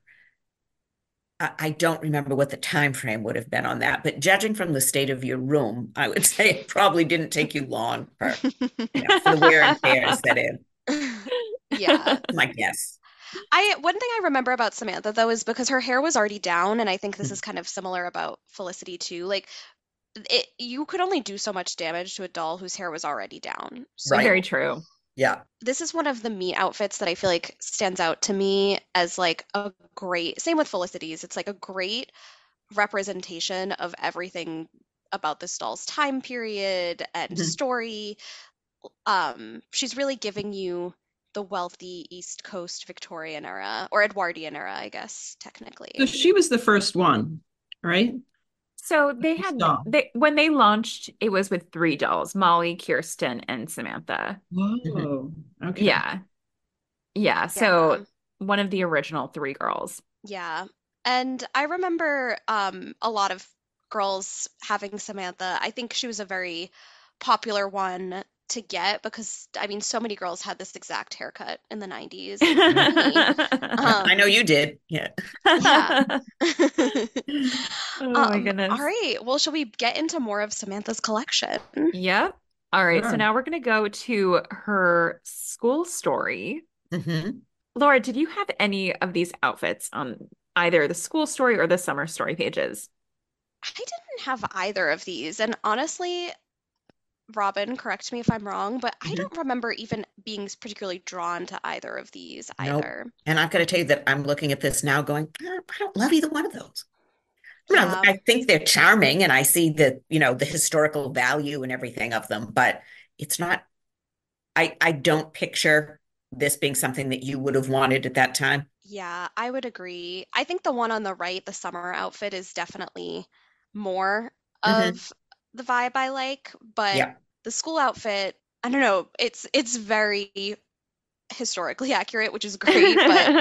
I, I don't remember what the time frame would have been on that, but judging from the state of your room, I would say it probably didn't take you long for, you know, for the wear and tear to set in. Yeah. My guess. I one thing I remember about Samantha though is because her hair was already down, and I think this is kind of similar about Felicity too. Like it, you could only do so much damage to a doll whose hair was already down. So Right. Very true. Yeah. this is one of the meat outfits that I feel like stands out to me as like a great, same with Felicity's. It's like a great representation of everything about this doll's time period and Mhm. story. Um, she's really giving you the wealthy East Coast Victorian era, or Edwardian era, I guess, technically. So she was the first one, right? So they had Doll. they when they launched, it was with three dolls, Molly, Kirsten, and Samantha. Whoa. Okay. Yeah. Yeah. So Yeah. one of the original three girls. Yeah. And I remember um, a lot of girls having Samantha. I think she was a very popular one to get because, I mean, so many girls had this exact haircut in the nineties. Me. I know Um, you did. Yeah. yeah. Oh my Um, goodness. all right. Well, shall we get into more of Samantha's collection? Yep. All right. So Sure. now we're going to go to her school story. Mhm. Laura, did you have any of these outfits on either the school story or the summer story pages? I didn't have either of these. And honestly, Robin, correct me if I'm wrong, but I Mhm. don't remember even being particularly drawn to either of these Nope. either. And I've got to tell you that I'm looking at this now going, I don't, I don't love either one of those. You know, Yeah. I think they're charming and I see the, you know, the historical value and everything of them, but it's not, I, I don't picture this being something that you would have wanted at that time. Yeah, I would agree. I think the one on the right, the summer outfit, is definitely more Mhm. of the vibe I like, but Yeah. the school outfit, I don't know, it's it's very historically accurate, which is great,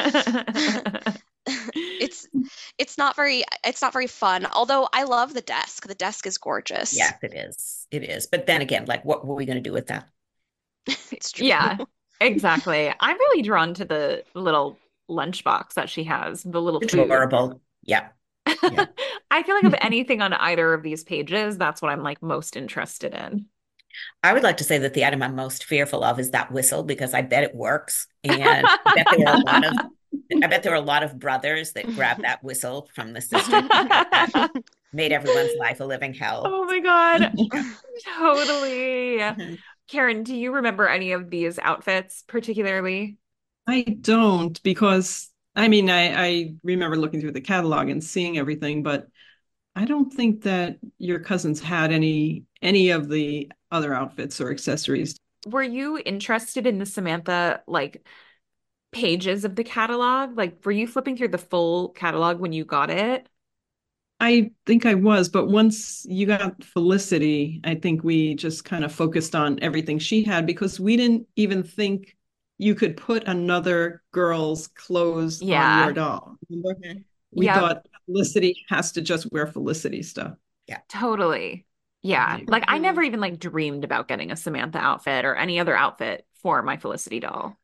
but it's it's not very it's not very fun. Although I love the desk. The desk is gorgeous. Yes, it is. It is. But then again, like, what were we going to do with that? It's true. Yeah, exactly. I'm really drawn to the little lunchbox that she has, the little food. Adorable. Yeah. Yeah. I feel like of anything on either of these pages, that's what I'm like most interested in. I would like to say that the item I'm most fearful of is that whistle because I bet it works. And I bet there were a lot of I bet there were a lot of brothers that grabbed that whistle from the sister that made everyone's life a living hell. Oh my God. Totally. Mhm. Karen, do you remember any of these outfits particularly? I don't because I mean I, I remember looking through the catalog and seeing everything, but I don't think that your cousins had any any of the other outfits or accessories. Were you interested in the Samantha like pages of the catalog? Like, were you flipping through the full catalog when you got it? I think I was, but once you got Felicity, I think we just kind of focused on everything she had because we didn't even think you could put another girl's clothes on Yeah. your doll. Remember? Mhm. We Yep. thought Felicity has to just wear Felicity stuff. Totally. Yeah. Right. Like I Mhm. never even like dreamed about getting a Samantha outfit or any other outfit for my Felicity doll.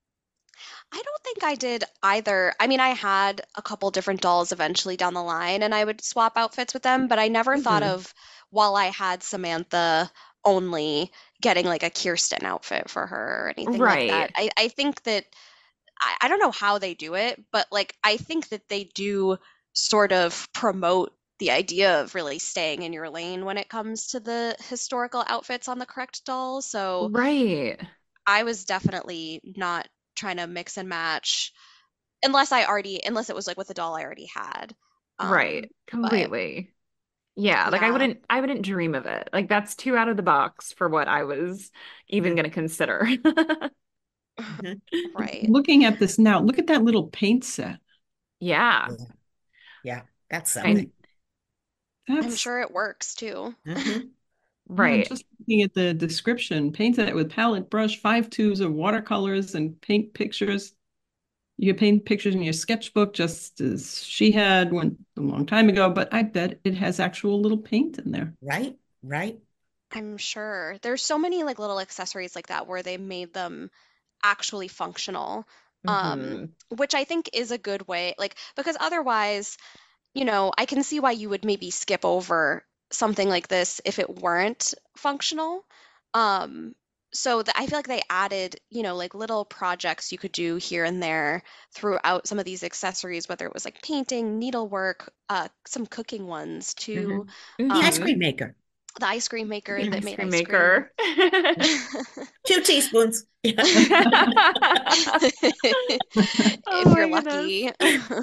I don't think I did either. I mean, I had a couple different dolls eventually down the line, and I would swap outfits with them, but I never thought Mhm. of, while I had Samantha only, getting like a Kirsten outfit for her or anything like that. Right. I, I think that I, I don't know how they do it, but like I think that they do sort of promote the idea of really staying in your lane when it comes to the historical outfits on the correct doll. So Right. I was definitely not trying to mix and match unless I already unless it was like with a doll I already had. Right. Um, but Completely. Yeah. Like I yeah, wouldn't I wouldn't dream of it. Like that's too out of the box for what I was even Mhm. going to consider. Mhm. right. Looking at this now, look at that little paint set. Yeah. Yeah. Yeah. That's I something. I'm That's sure it works too. Mhm. yeah, I'm Right. just looking at the description. Painted it with palette, brush, five tubes of watercolors and paint pictures. You can paint pictures in your sketchbook just as she had one a long time ago, but I bet it has actual little paint in there. Right, right. I'm sure. There's so many like little accessories like that where they made them actually functional. Um, Mhm. which I think is a good way, like because otherwise, you know, I can see why you would maybe skip over something like this if it weren't functional. Um, so that I feel like they added, you know, like little projects you could do here and there throughout some of these accessories, whether it was like painting, needlework, uh, some cooking ones too. Mhm. The ice Um, Mhm. cream maker. the ice cream maker Mhm. that Ice made cream ice cream. maker. Two teaspoons. Yeah. Oh If you're my goodness. lucky.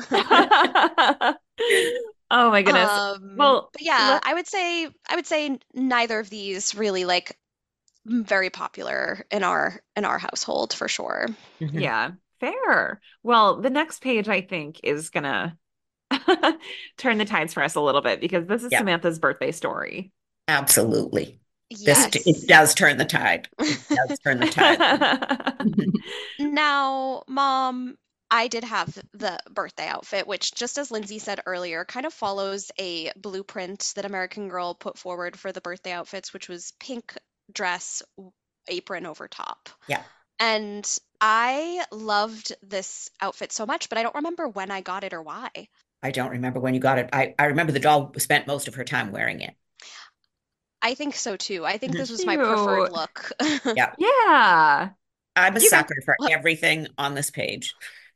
Oh my goodness. Um, Well, but yeah, let, I would say I would say neither of these really like very popular in our in our household for sure. Mhm. yeah, fair. Well, the next page I think is gonna turn the tides for us a little bit because this is Yeah, Samantha's birthday story. absolutely. This it Yes. does turn the tide. It does turn the tide. Mhm. Now, Mom, I did have the birthday outfit, which, just as Lindsay said earlier, kind of follows a blueprint that American Girl put forward for the birthday outfits, which was pink dress, w- apron over top. Yeah, And I loved this outfit so much, but I don't remember when I got it or why. I don't remember when you got it. I, I remember the doll spent most of her time wearing it. I think so too. I think this Mhm. was my preferred Cute. look. Yeah, Yeah. I'm a You guys, sucker for everything on this page.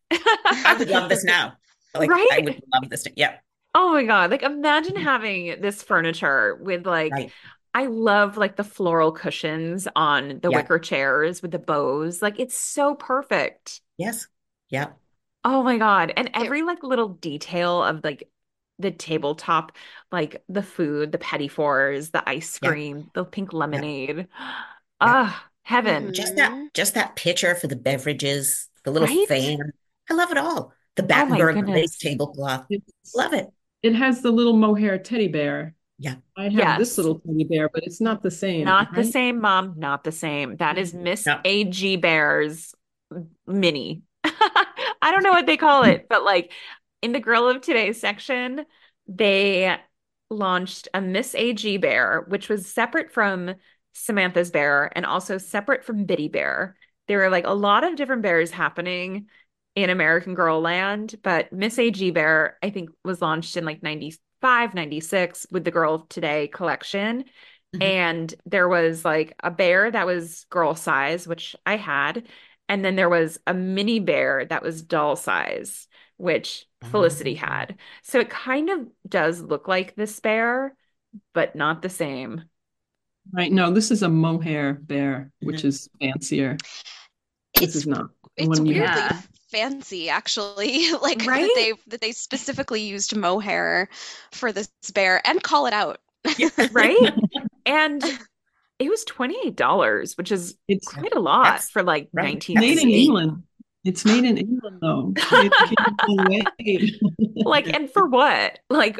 I would love this now. Like, I would right? love this. Yeah, Oh my God. Like imagine having this furniture with like right. I love like the floral cushions on the Yeah, wicker chairs with the bows. Like it's so perfect. yes. Yeah. Oh my God. And It, every like little detail of like the tabletop, like the food, the petit fours, the ice Yeah. cream, the pink Yeah. lemonade. Yeah. Ah, heaven, Just that, mhm. just that picture for the beverages, the little right? fan. I love it all. The Oh my Battenberg lace goodness. tablecloth. It's Love it. it has the little mohair teddy bear. Yeah. I have this Yes. little teddy bear, but it's not the same, Not the right? same, Mom. Not the same. That is Mhm. Miss No. A G Bear's mini. I don't know what they call it, but like in the Girl of Today section, they launched a Miss A G Bear, which was separate from Samantha's bear and also separate from Biddy Bear. There were like a lot of different bears happening in American Girl Land, but Miss A G Bear, I think, was launched in like ninety-five, ninety-six with the Girl of Today collection. Mhm. And there was like a bear that was girl size, which I had. And then there was a mini bear that was doll size, which Felicity Oh. had. So it kind of does look like this bear, but not the same. Right. No, this is a mohair bear, which Mhm. is fancier. This It's is not the it's one you have. weirdly Yeah. fancy actually, like that Right? they that they specifically used mohair for this bear and call it out. Yeah. Right? And it was twenty-eight dollars, which is It's Yeah. quite a lot That's for like right. That's made in steep. nineteen eighty. England. It's made in England, though. It came away. Like, Mhm. and for what? Like,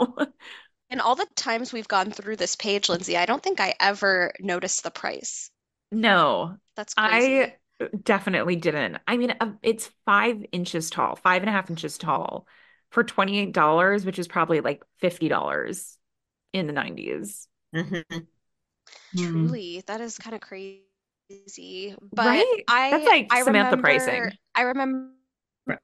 And all the times we've gone through this page, Lindsay, I don't think I ever noticed the price. no, That's I crazy. definitely didn't. I mean, uh, it's five inches tall, five and a half inches tall for twenty-eight dollars, which is probably like fifty dollars in the nineties. Mhm. Hmm. Truly, that is kind of crazy. But Right? That's I like I Samantha remember pricing. I remember Right.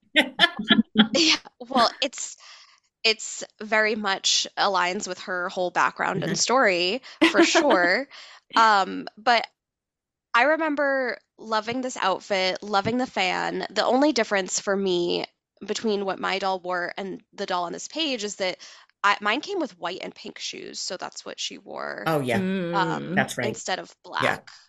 yeah, well, it's it's very much aligns with her whole background and Mhm. story for sure. Um, but I remember loving this outfit, loving the fan. The only difference for me between what my doll wore and the doll on this page is that I, mine came with white and pink shoes, so that's what she wore Oh, yeah. um, Mm, That's right. instead of Yeah. black,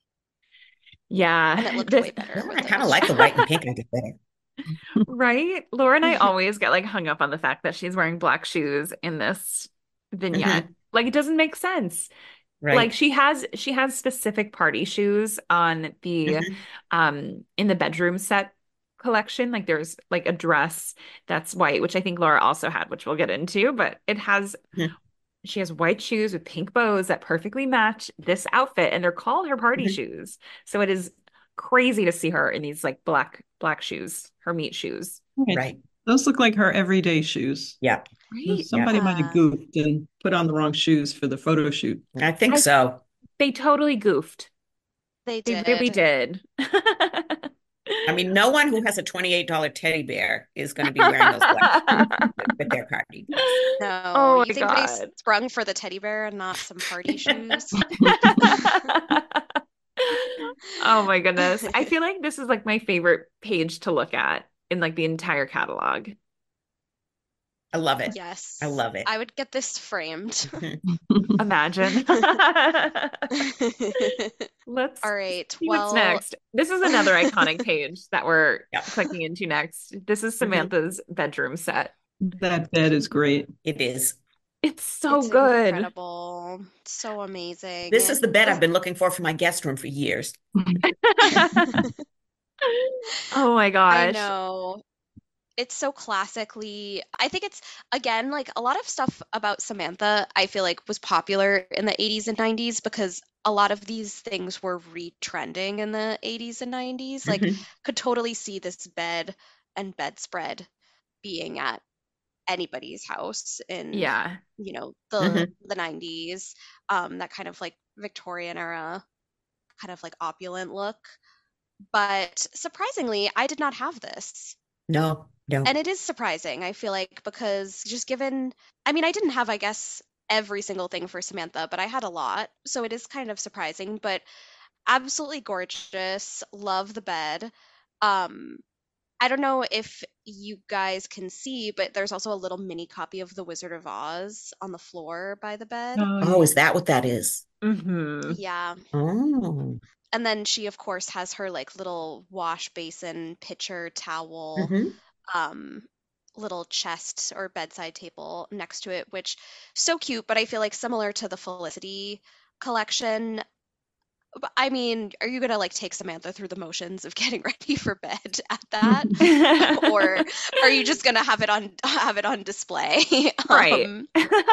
and it yeah. looked This way better No, I with kind of it. like the white and pink. I get better. right? Laura and I always get like hung up on the fact that she's wearing black shoes in this vignette. Mhm. Like it doesn't make sense. Like Right. she has she has specific party shoes on the Mhm. um in the bedroom set collection. Like there's like a dress that's white, which I think Laura also had, which we'll get into, but it has Mhm. she has white shoes with pink bows that perfectly match this outfit, and they're called her party Mhm. shoes. So it is crazy to see her in these like black black shoes, her meat shoes. Right. Right. Those look like her everyday shoes. Yeah. Right? Yeah. Somebody might have Yeah. goofed and put on the wrong shoes for the photo shoot. I think I so. They totally goofed. They They really did. did. I mean, no one who has a twenty-eight dollar teddy bear is going to be wearing those black with, with their party dress. No, Oh you my think they God. sprung for the teddy bear and not some party shoes? Oh my goodness. I feel like this is like my favorite page to look at in like the entire catalog. I love it. Yes. I love it. I would get this framed. Mhm. Imagine. Let's All right. see what's Well, next. This is another iconic page that we're Yeah. clicking into next. This is Mhm. Samantha's bedroom set. That bed is great. It is. It's so it's good. incredible. So amazing. This is the bed I've been looking for for my guest room for years. Oh my I gosh. know. It's so classically, I think it's, again, like a lot of stuff about Samantha, I feel like was popular in the eighties and nineties because a lot of these things were retrending in the eighties and nineties. Like, Mhm. could totally see this bed and bedspread being at anybody's house in, Yeah. you know, the Mhm. the nineties. Um, that kind of like Victorian era, kind of like opulent look. But surprisingly, I did not have this. No, no. And it is surprising, I feel like, because just given, I mean, I didn't have, I guess, every single thing for Samantha, but I had a lot. So it is kind of surprising, but absolutely gorgeous. Love the bed. Um, I don't know if you guys can see, but there's also a little mini copy of The Wizard of Oz on the floor by the bed. Oh, Oh, yeah. is that what that is? Mm-hmm. Yeah. Oh. And then she, of course, has her like little wash basin, pitcher, towel, Mhm. um, little chest or bedside table next to it, which so cute, but I feel like similar to the Felicity collection. But, I mean, are you gonna like take Samantha through the motions of getting ready for bed at that? Or are you just gonna have it on have it on display? Right. Um,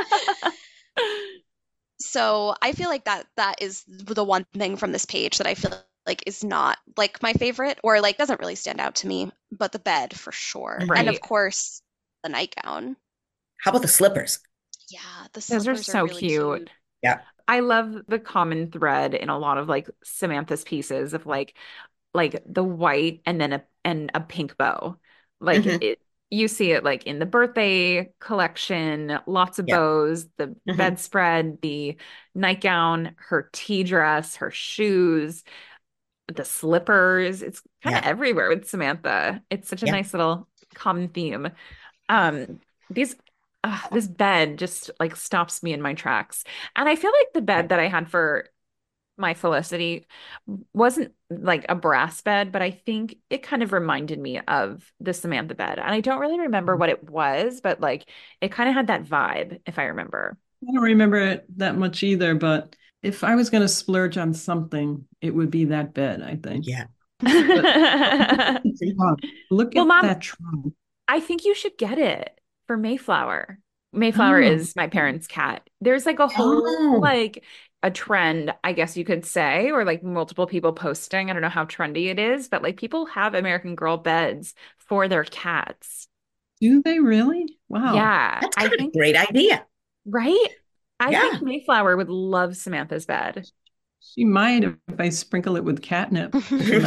so I feel like that that is the one thing from this page that I feel like is not like my favorite or like doesn't really stand out to me, but the bed for sure. And Right. of course, the nightgown. How about the slippers? Yeah, the Those are slippers are so really cute. cute. Yeah. I love the common thread in a lot of like Samantha's pieces of like like the white and then a and a pink bow. Like Mhm. it you see it like in the birthday collection, lots of Yeah. bows, the Mhm. bedspread, the nightgown, her tea dress, her shoes, the slippers. It's kind of Yeah. everywhere with Samantha. It's such a Yeah. nice little common theme. Um, these uh, this bed just like stops me in my tracks. And I feel like the bed that I had for my Felicity wasn't like a brass bed, but I think it kind of reminded me of the Samantha bed. And I don't really remember what it was, but like it kind of had that vibe, if I remember. I don't remember it that much either, but if I was going to splurge on something, it would be that bed, I think. Yeah. But look Well, at Mom, that trunk. I think you should get it for Mayflower. Mayflower Oh. is my parents' cat. There's like a whole Oh. like a trend, I guess you could say, or like multiple people posting. I don't know how trendy it is, but like people have American Girl beds for their cats. Do they really? Wow. Yeah, That's I kind of a think, great idea. right? I Yeah. think Mayflower would love Samantha's bed. She might if I sprinkle it with catnip. You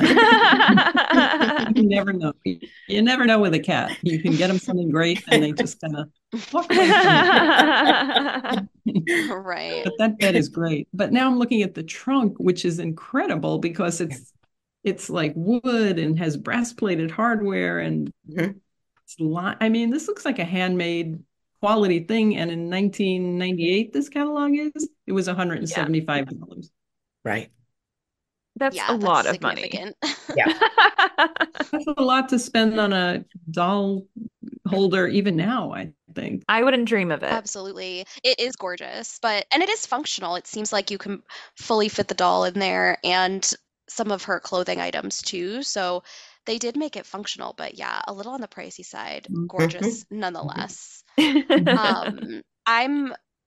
never know. You never know with a cat. You can get them something great and they just kind of walk away from it. Right. But that bed is great. But now I'm looking at the trunk, which is incredible because it's it's like wood and has brass plated hardware and Mhm. it's li- I mean, this looks like a handmade quality thing. And in nineteen ninety-eight, this catalog is it was one hundred seventy-five dollars. Right. That's Yeah, a that's lot of money. significant. Yeah. That's a lot to spend on a doll holder, even now, I think. I wouldn't dream of it. Absolutely. It is gorgeous, but and it is functional. It seems like you can fully fit the doll in there and some of her clothing items too. So they did make it functional, but yeah, a little on the pricey side. Mhm. Gorgeous nonetheless. Um, I'm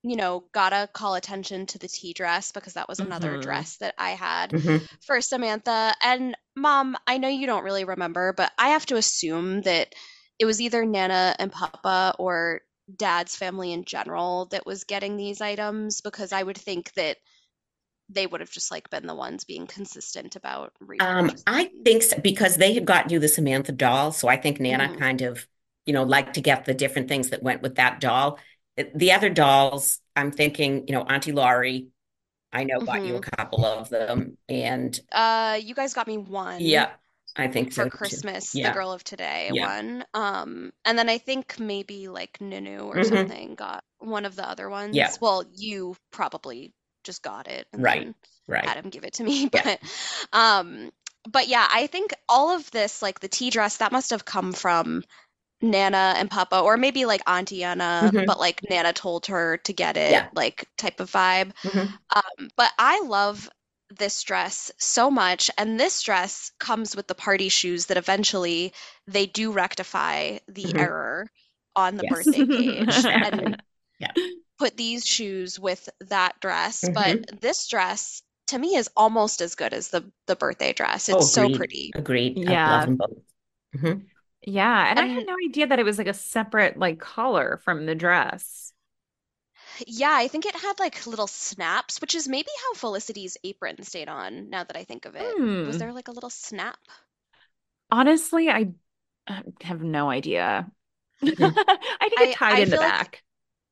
you know, gotta call attention to the tea dress because that was another Mhm. dress that I had Mhm. for Samantha. And Mom, I know you don't really remember, but I have to assume that it was either Nana and Papa or Dad's family in general that was getting these items, because I would think that they would have just like been the ones being consistent about Um, repurchasing I these. think so, because they had gotten you the Samantha doll, so I think Nana Mhm. kind of, you know, liked to get the different things that went with that doll. It- The other dolls, I'm thinking, you know, Auntie Laurie, I know got you a Mhm. couple of them, and Uh, you guys got me one yeah, I think for so too. Christmas, the Yeah, Girl of Today yeah. one. Um, and then I think maybe like Nunu or Hmm. something got one of the other Yeah, ones. Well, you probably just got it and right, then right. had him give it to me. Yeah. But um, but yeah, I think all of this, like the tea dress, that must have come from Nana and Papa, or maybe like Auntie Anna, Hmm. but like Nana told her to get it, Yeah. like type of vibe. Hmm. Um, but I love this dress so much, and this dress comes with the party shoes that eventually they do rectify the Hmm. error on the Yes, birthday page and exactly. Yeah. put these shoes with that dress. But Hmm. this dress to me is almost as good as the the birthday dress. It's Oh, so agreed. pretty. Agreed. I love Yeah. them both. Hmm. Yeah. And I had And no idea that it was like a separate like collar from the dress. yeah, I think it had like little snaps, which is maybe how Felicity's apron stayed on, now that I think of it. Was Hmm. there like a little snap? Honestly, I uh, have no idea. Hmm. I think it I tied I in the feel like back.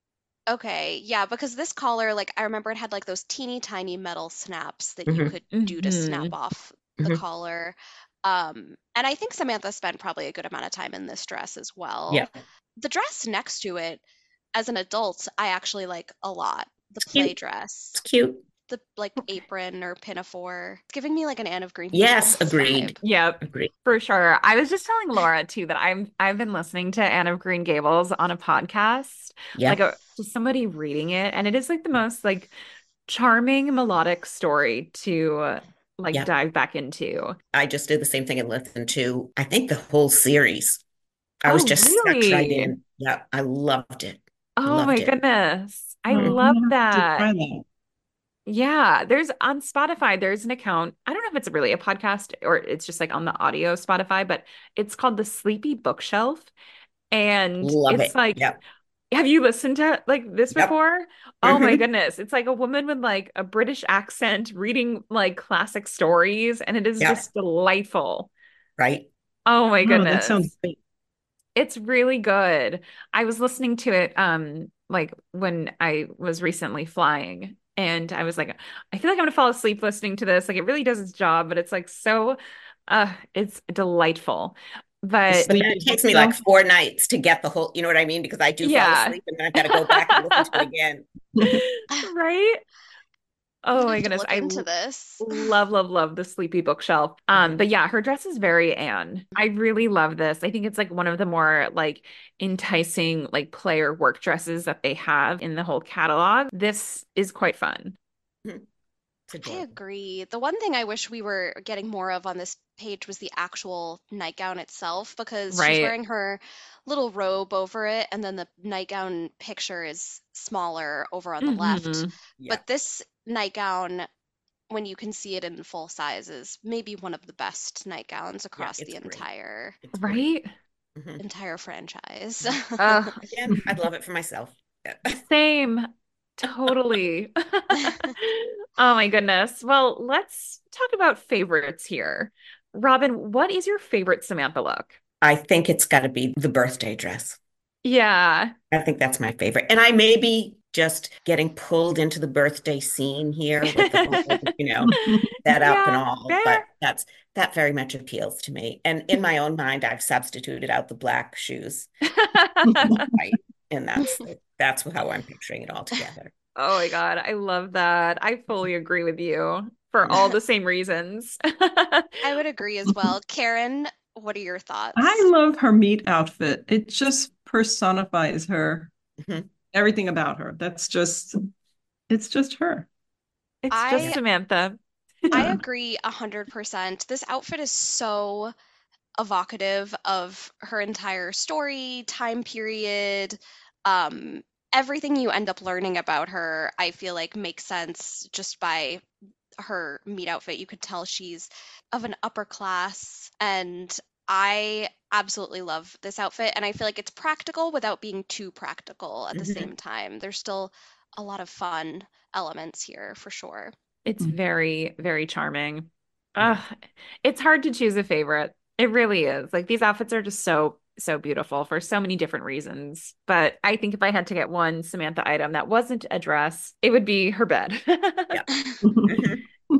okay, yeah, because this collar, like I remember it had like those teeny tiny metal snaps that you Hmm. could do to snap Hmm. off the Hmm. collar. Um, and I think Samantha spent probably a good amount of time in this dress as Yeah. well. The dress next to it, as an adult, I actually like a lot. The It's play cute. dress, It's cute. the like apron or pinafore. It's giving me like an Anne of Green Yes, Gables agreed. vibe. Yep, Agreed. for sure. I was just telling Laura too that I'm I've been listening to Anne of Green Gables on a podcast, like Yeah. a just somebody reading it, and it is like the most like charming melodic story to uh, like Yeah. dive back into. I just did the same thing and listened to, I think, the whole series. I was Oh, just sucked right really? in. Yeah, I loved it. Oh my Loved it. goodness. I Oh, I'm love gonna have to that. try that. Yeah, there's on Spotify, there's an account. I don't know if it's really a podcast or it's just like on the audio Spotify, but it's called The Sleepy Bookshelf. And Love it's it. like, Yep. have you listened to like this Yep. before? Oh my Hmm. goodness. It's like a woman with like a British accent reading like classic stories, and it is Yep. just delightful. Right. Oh my Oh, that sounds goodness. great. It's really good. I was listening to it um like when I was recently flying, and I was like, I feel like I'm gonna fall asleep listening to this. Like it really does its job, but it's like so uh it's delightful. The But But then it sleepy takes me like bookshelf. four nights to get the whole, you know what I mean? Because I do fall yeah. asleep and then I've got to go back and listen to it again. Right? I'm Oh gonna my have to goodness. look I into l- this. love, love, love the Sleepy Bookshelf. Um, Mhm. but yeah, her dress is very Anne. I really love this. I think it's like one of the more like enticing like player work dresses that they have in the whole catalog. This is quite fun. Mhm. It's I adorable. agree. The one thing I wish we were getting more of on this page was the actual nightgown itself, because she's Right. wearing her little robe over it, and then the nightgown picture is smaller over on the left. Hmm. Yeah, But this nightgown, when you can see it in full size, is maybe one of the best nightgowns yeah, across it's the great. entire It's great. Right? Hmm. entire franchise. Hmm. Uh, Again, I'd love it for myself. Yeah. same. Totally. Oh my goodness. Well, let's talk about favorites here. Robin, what is your favorite Samantha look? I think it's got to be the birthday dress. Yeah. I think that's my favorite. And I may be just getting pulled into the birthday scene here with the whole, you know, set up and Yeah, all, but fair. that's that very much appeals to me. And in my own mind, I've substituted out the black shoes, right? And that's that's how I'm picturing it all together. Oh my God, I love that. I fully agree with you for all the same reasons. I would agree as well. Karen, what are your I thoughts? love her meat outfit. It just personifies her, Mhm. everything about her. That's just, it's just her. It's just I Yeah. Samantha. I Yeah. agree a hundred percent. This outfit is so evocative of her entire story, time period, um, everything you end up learning about her, I feel like makes sense just by her meet outfit. You could tell she's of an upper class, and I absolutely love this outfit. And I feel like it's practical without being too practical at the Mhm. same time. There's still a lot of fun elements here for sure. It's Mhm. very, very charming. Ugh, it's hard to choose a favorite. It really is. Like these outfits are just so, so beautiful for so many different reasons. But I think if I had to get one Samantha item that wasn't a dress, it would be her bed. Yeah. Mhm.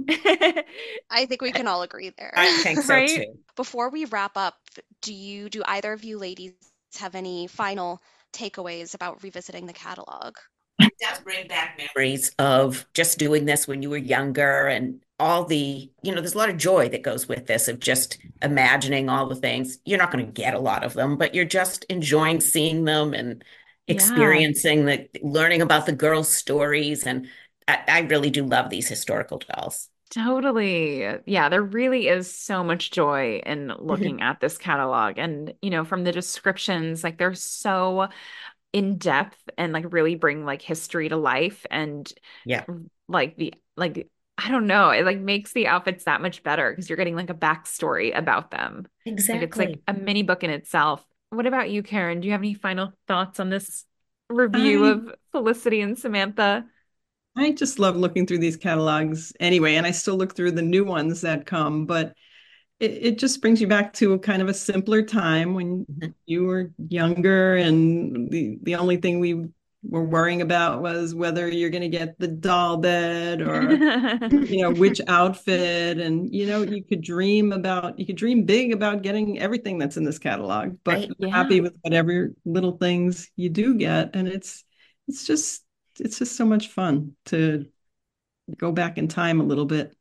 I think we can all agree there. I think so Right? too. Before we wrap up, do you do either of you ladies have any final takeaways about revisiting the catalog? It does bring back memories of just doing this when you were younger and all the, you know, there's a lot of joy that goes with this of just imagining all the things. You're not going to get a lot of them, but you're just enjoying seeing them and Yeah. experiencing the learning about the girls' stories. And I, I really do love these historical dolls. Totally. Yeah, there really is so much joy in looking at this catalog. And, you know, from the descriptions, like they're so in depth and like really bring like history to life. And Yeah, like the, like, I don't know, it like makes the outfits that much better because you're getting like a backstory about them. Like it's like exactly. a mini book in itself. What about you, Karen? Do you have any final thoughts on this review I of Felicity and Samantha? I just love looking through these catalogs anyway, and I still look through the new ones that come, but it, it just brings you back to a kind of a simpler time when Mhm. you were younger, and the the only thing we were worrying about was whether you're going to get the doll bed or you know which outfit, and you know you could dream about you could dream big about getting everything that's in this catalog, but Right. you're Yeah. happy with whatever little things you do get, and it's it's just it's just so much fun to go back in time a little bit.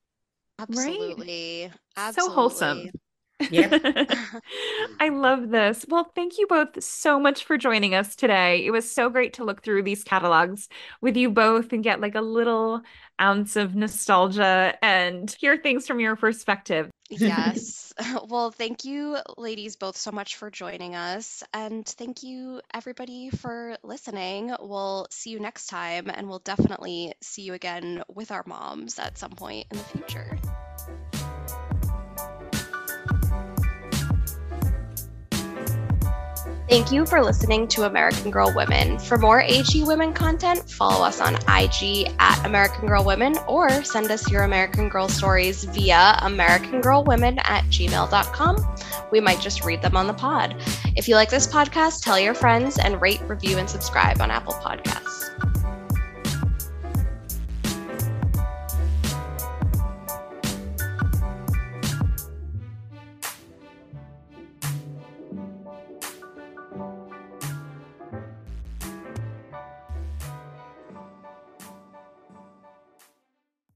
Absolutely. So wholesome. Absolutely. Yep. I love this. Well, thank you both so much for joining us today. It was so great to look through these catalogs with you both and get like a little ounce of nostalgia and hear things from your perspective. Yes. Well, thank you, ladies, both so much for joining us. And thank you, everybody, for listening. We'll see you next time, and we'll definitely see you again with our moms at some point in the future. Thank you for listening to American Girl Women. For more A G Women content, follow us on I G at American Girl Women or send us your American Girl stories via americangirlwomen at gmail dot com. We might just read them on the pod. If you like this podcast, tell your friends and rate, review, and subscribe on Apple Podcasts.